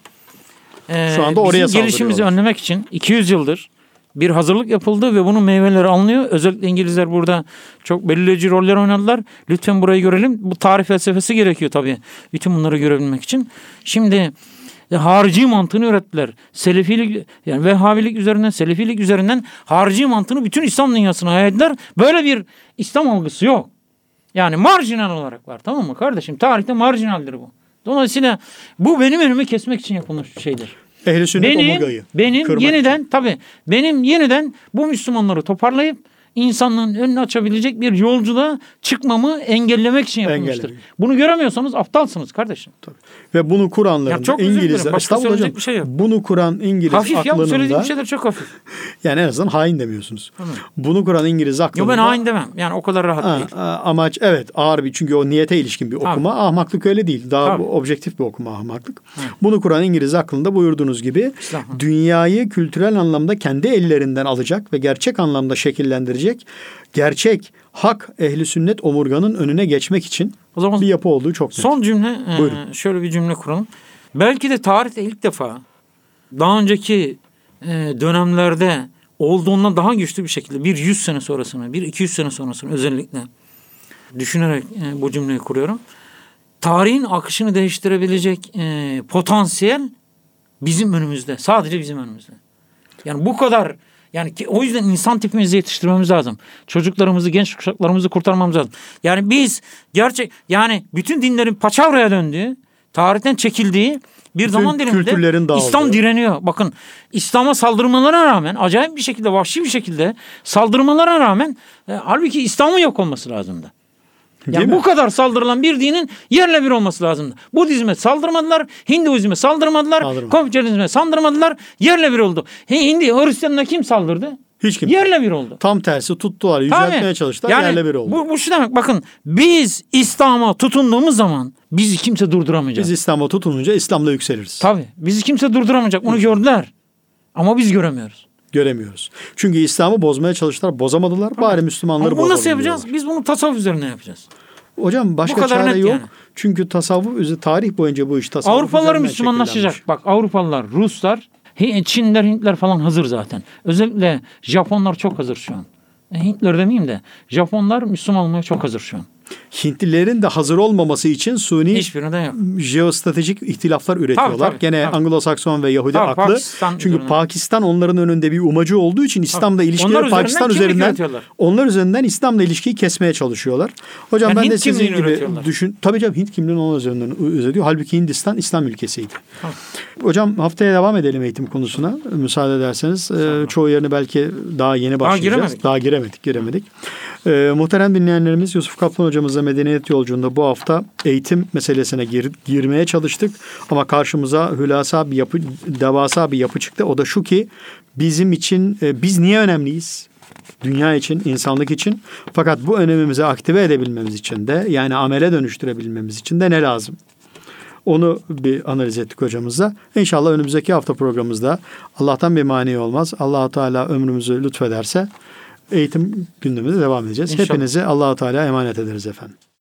e, Şu anda oraya bizim gelişimizi saldırıyorlar. önlemek için iki yüz yıldır bir hazırlık yapıldı ve bunun meyveleri alınıyor. Özellikle İngilizler burada çok belirleyici roller oynadılar. Lütfen burayı görelim. Bu tarih felsefesi gerekiyor tabii. Bütün bunları görebilmek için. Şimdi e, harici mantığını ürettiler. Selefilik, yani Vehhabilik üzerinden, Selefilik üzerinden harici mantığını bütün İslam dünyasına yaydılar. Böyle bir İslam algısı yok. Yani marjinal olarak var, tamam mı kardeşim? Tarihte marjinaldir bu. Dolayısıyla bu benim önümü kesmek için yapılmış bir şeydir. Ehl-i sünnet benim, omurgayı benim kırmak yeniden tabii benim yeniden bu Müslümanları toparlayıp insanlığın önünü açabilecek bir yolculuğa çıkmamı engellemek için yapılmıştır. Engellemek. Bunu göremiyorsanız aptalsınız kardeşim. Tabii. Ve bunu kuranların Ya çok özür dilerim, İngilizler, başka estağfurullah söyleyecek hocam, bir şey yok. bunu kuran İngiliz Hafif ya, bu aklının söylediğim da, şeyler çok hafif. yani en azından hain demiyorsunuz. Tamam. Bunu kuran İngiliz aklının Yo, ben da- hain demem. Yani o kadar rahat Ha, değil. a- amaç evet ağır bir, çünkü o niyete ilişkin bir okuma. Tabii. Ahmaklık öyle değil. Daha Tabii. bu objektif bir okuma ahmaklık. Bunu kuran İngiliz aklında buyurduğunuz gibi İslam. dünyayı kültürel anlamda kendi ellerinden alacak ve gerçek anlamda şekillendirecek, gerçek hak ehli sünnet omurganın önüne geçmek için O zaman bir yapı olduğu çok net. son cümle, e, Buyurun. şöyle bir cümle kuralım. Belki de tarihte ilk defa daha önceki e, dönemlerde olduğundan daha güçlü bir şekilde bir yüz sene sonrasını, bir iki yüz sene sonrasını özellikle düşünerek e, bu cümleyi kuruyorum. Tarihin akışını değiştirebilecek e, potansiyel bizim önümüzde. Sadece bizim önümüzde. Yani bu kadar, yani ki, o yüzden insan tipimizi yetiştirmemiz lazım. Çocuklarımızı, genç kuşaklarımızı kurtarmamız lazım. Yani biz gerçek, yani bütün dinlerin paçavraya döndüğü, tarihten çekildiği bir Bütün zaman diliminde kültürlerin dağıldığı. İslam direniyor. Bakın, İslam'a saldırmalarına rağmen, acayip bir şekilde, vahşi bir şekilde saldırmalarına rağmen e, halbuki İslam'ın yok olması lazımdı. Değil Yani mi? bu kadar saldırılan bir dinin yerle bir olması lazımdı. Budizme saldırmadılar, Hinduizme saldırmadılar, Saldırmadı. Konfüçyüsizme saldırmadılar, yerle bir oldu. He, Hindi, Hristiyanına kim saldırdı? Hiç kimse. Yerle bir oldu. Tam tersi tuttular, Tabii. yüceltmeye çalıştılar, Yani yerle bir oldu. Bu, bu şu demek, bakın biz İslam'a tutunduğumuz zaman bizi kimse durduramayacak. Biz İslam'a tutununca İslam'la yükseliriz. Tabii, bizi kimse durduramayacak, onu gördüler. Ama biz göremiyoruz. Göremiyoruz. Çünkü İslam'ı bozmaya çalıştılar, bozamadılar. Bari Müslümanları Ama bunu bozalım nasıl yapacağız? diyorlar. Biz bunu tasavvuf üzerine yapacağız. Hocam başka Bu kadar çare net yok. yani. Çünkü tasavvuf üzeri, tarih boyunca bu iş tasavvuf Avrupalılar üzerinden Müslümanlaşacak. şekillenmiş. Bak, Avrupalılar, Ruslar, Hi- Çinler, Hintler falan hazır zaten. Özellikle Japonlar çok hazır şu an. E, Hintler demeyeyim de Japonlar Müslüman olmaya çok hazır şu an. Hintlilerin de hazır olmaması için suni Hiçbirinde yok. jeostratejik ihtilaflar üretiyorlar. Tabii, tabii, Gene tabii. Anglo-Sakson ve Yahudi Tabii, aklı. Pakistan Çünkü üzerine. Pakistan onların önünde bir umacı olduğu için İslam'la Onlar ilişkileri üzerinden Pakistan kimlik üzerinden üretiyorlar. onlar üzerinden İslam'la ilişkiyi kesmeye çalışıyorlar. Hocam Yani ben de Hint sizin kimliğini gibi üretiyorlar. düşün. Tabii canım, Hint kimliğini onun üzerinden üretiyor. Halbuki Hindistan İslam ülkesiydi. Tamam. Hocam haftaya devam edelim eğitim konusuna. Müsaade ederseniz. Ee, çoğu yerini belki daha yeni başlayacağız. giremedik. Daha giremedik, giremedik. Ee, muhterem dinleyenlerimiz, Yusuf Kaplan hocamızla Medeniyet Yolculuğu'nda bu hafta eğitim meselesine gir, girmeye çalıştık. Ama karşımıza hülasa bir yapı, devasa bir yapı çıktı. O da şu ki bizim için, e, biz niye önemliyiz? Dünya için, insanlık için. Fakat bu önemimizi aktive edebilmemiz için de, yani amele dönüştürebilmemiz için de ne lazım? Onu bir analiz ettik hocamızla. İnşallah önümüzdeki hafta programımızda Allah'tan bir mani olmaz. Allah-u Teala ömrümüzü lütfederse eğitim gündemimize devam edeceğiz. İnşallah. Hepinizi Allah-u Teala emanet ederiz efendim.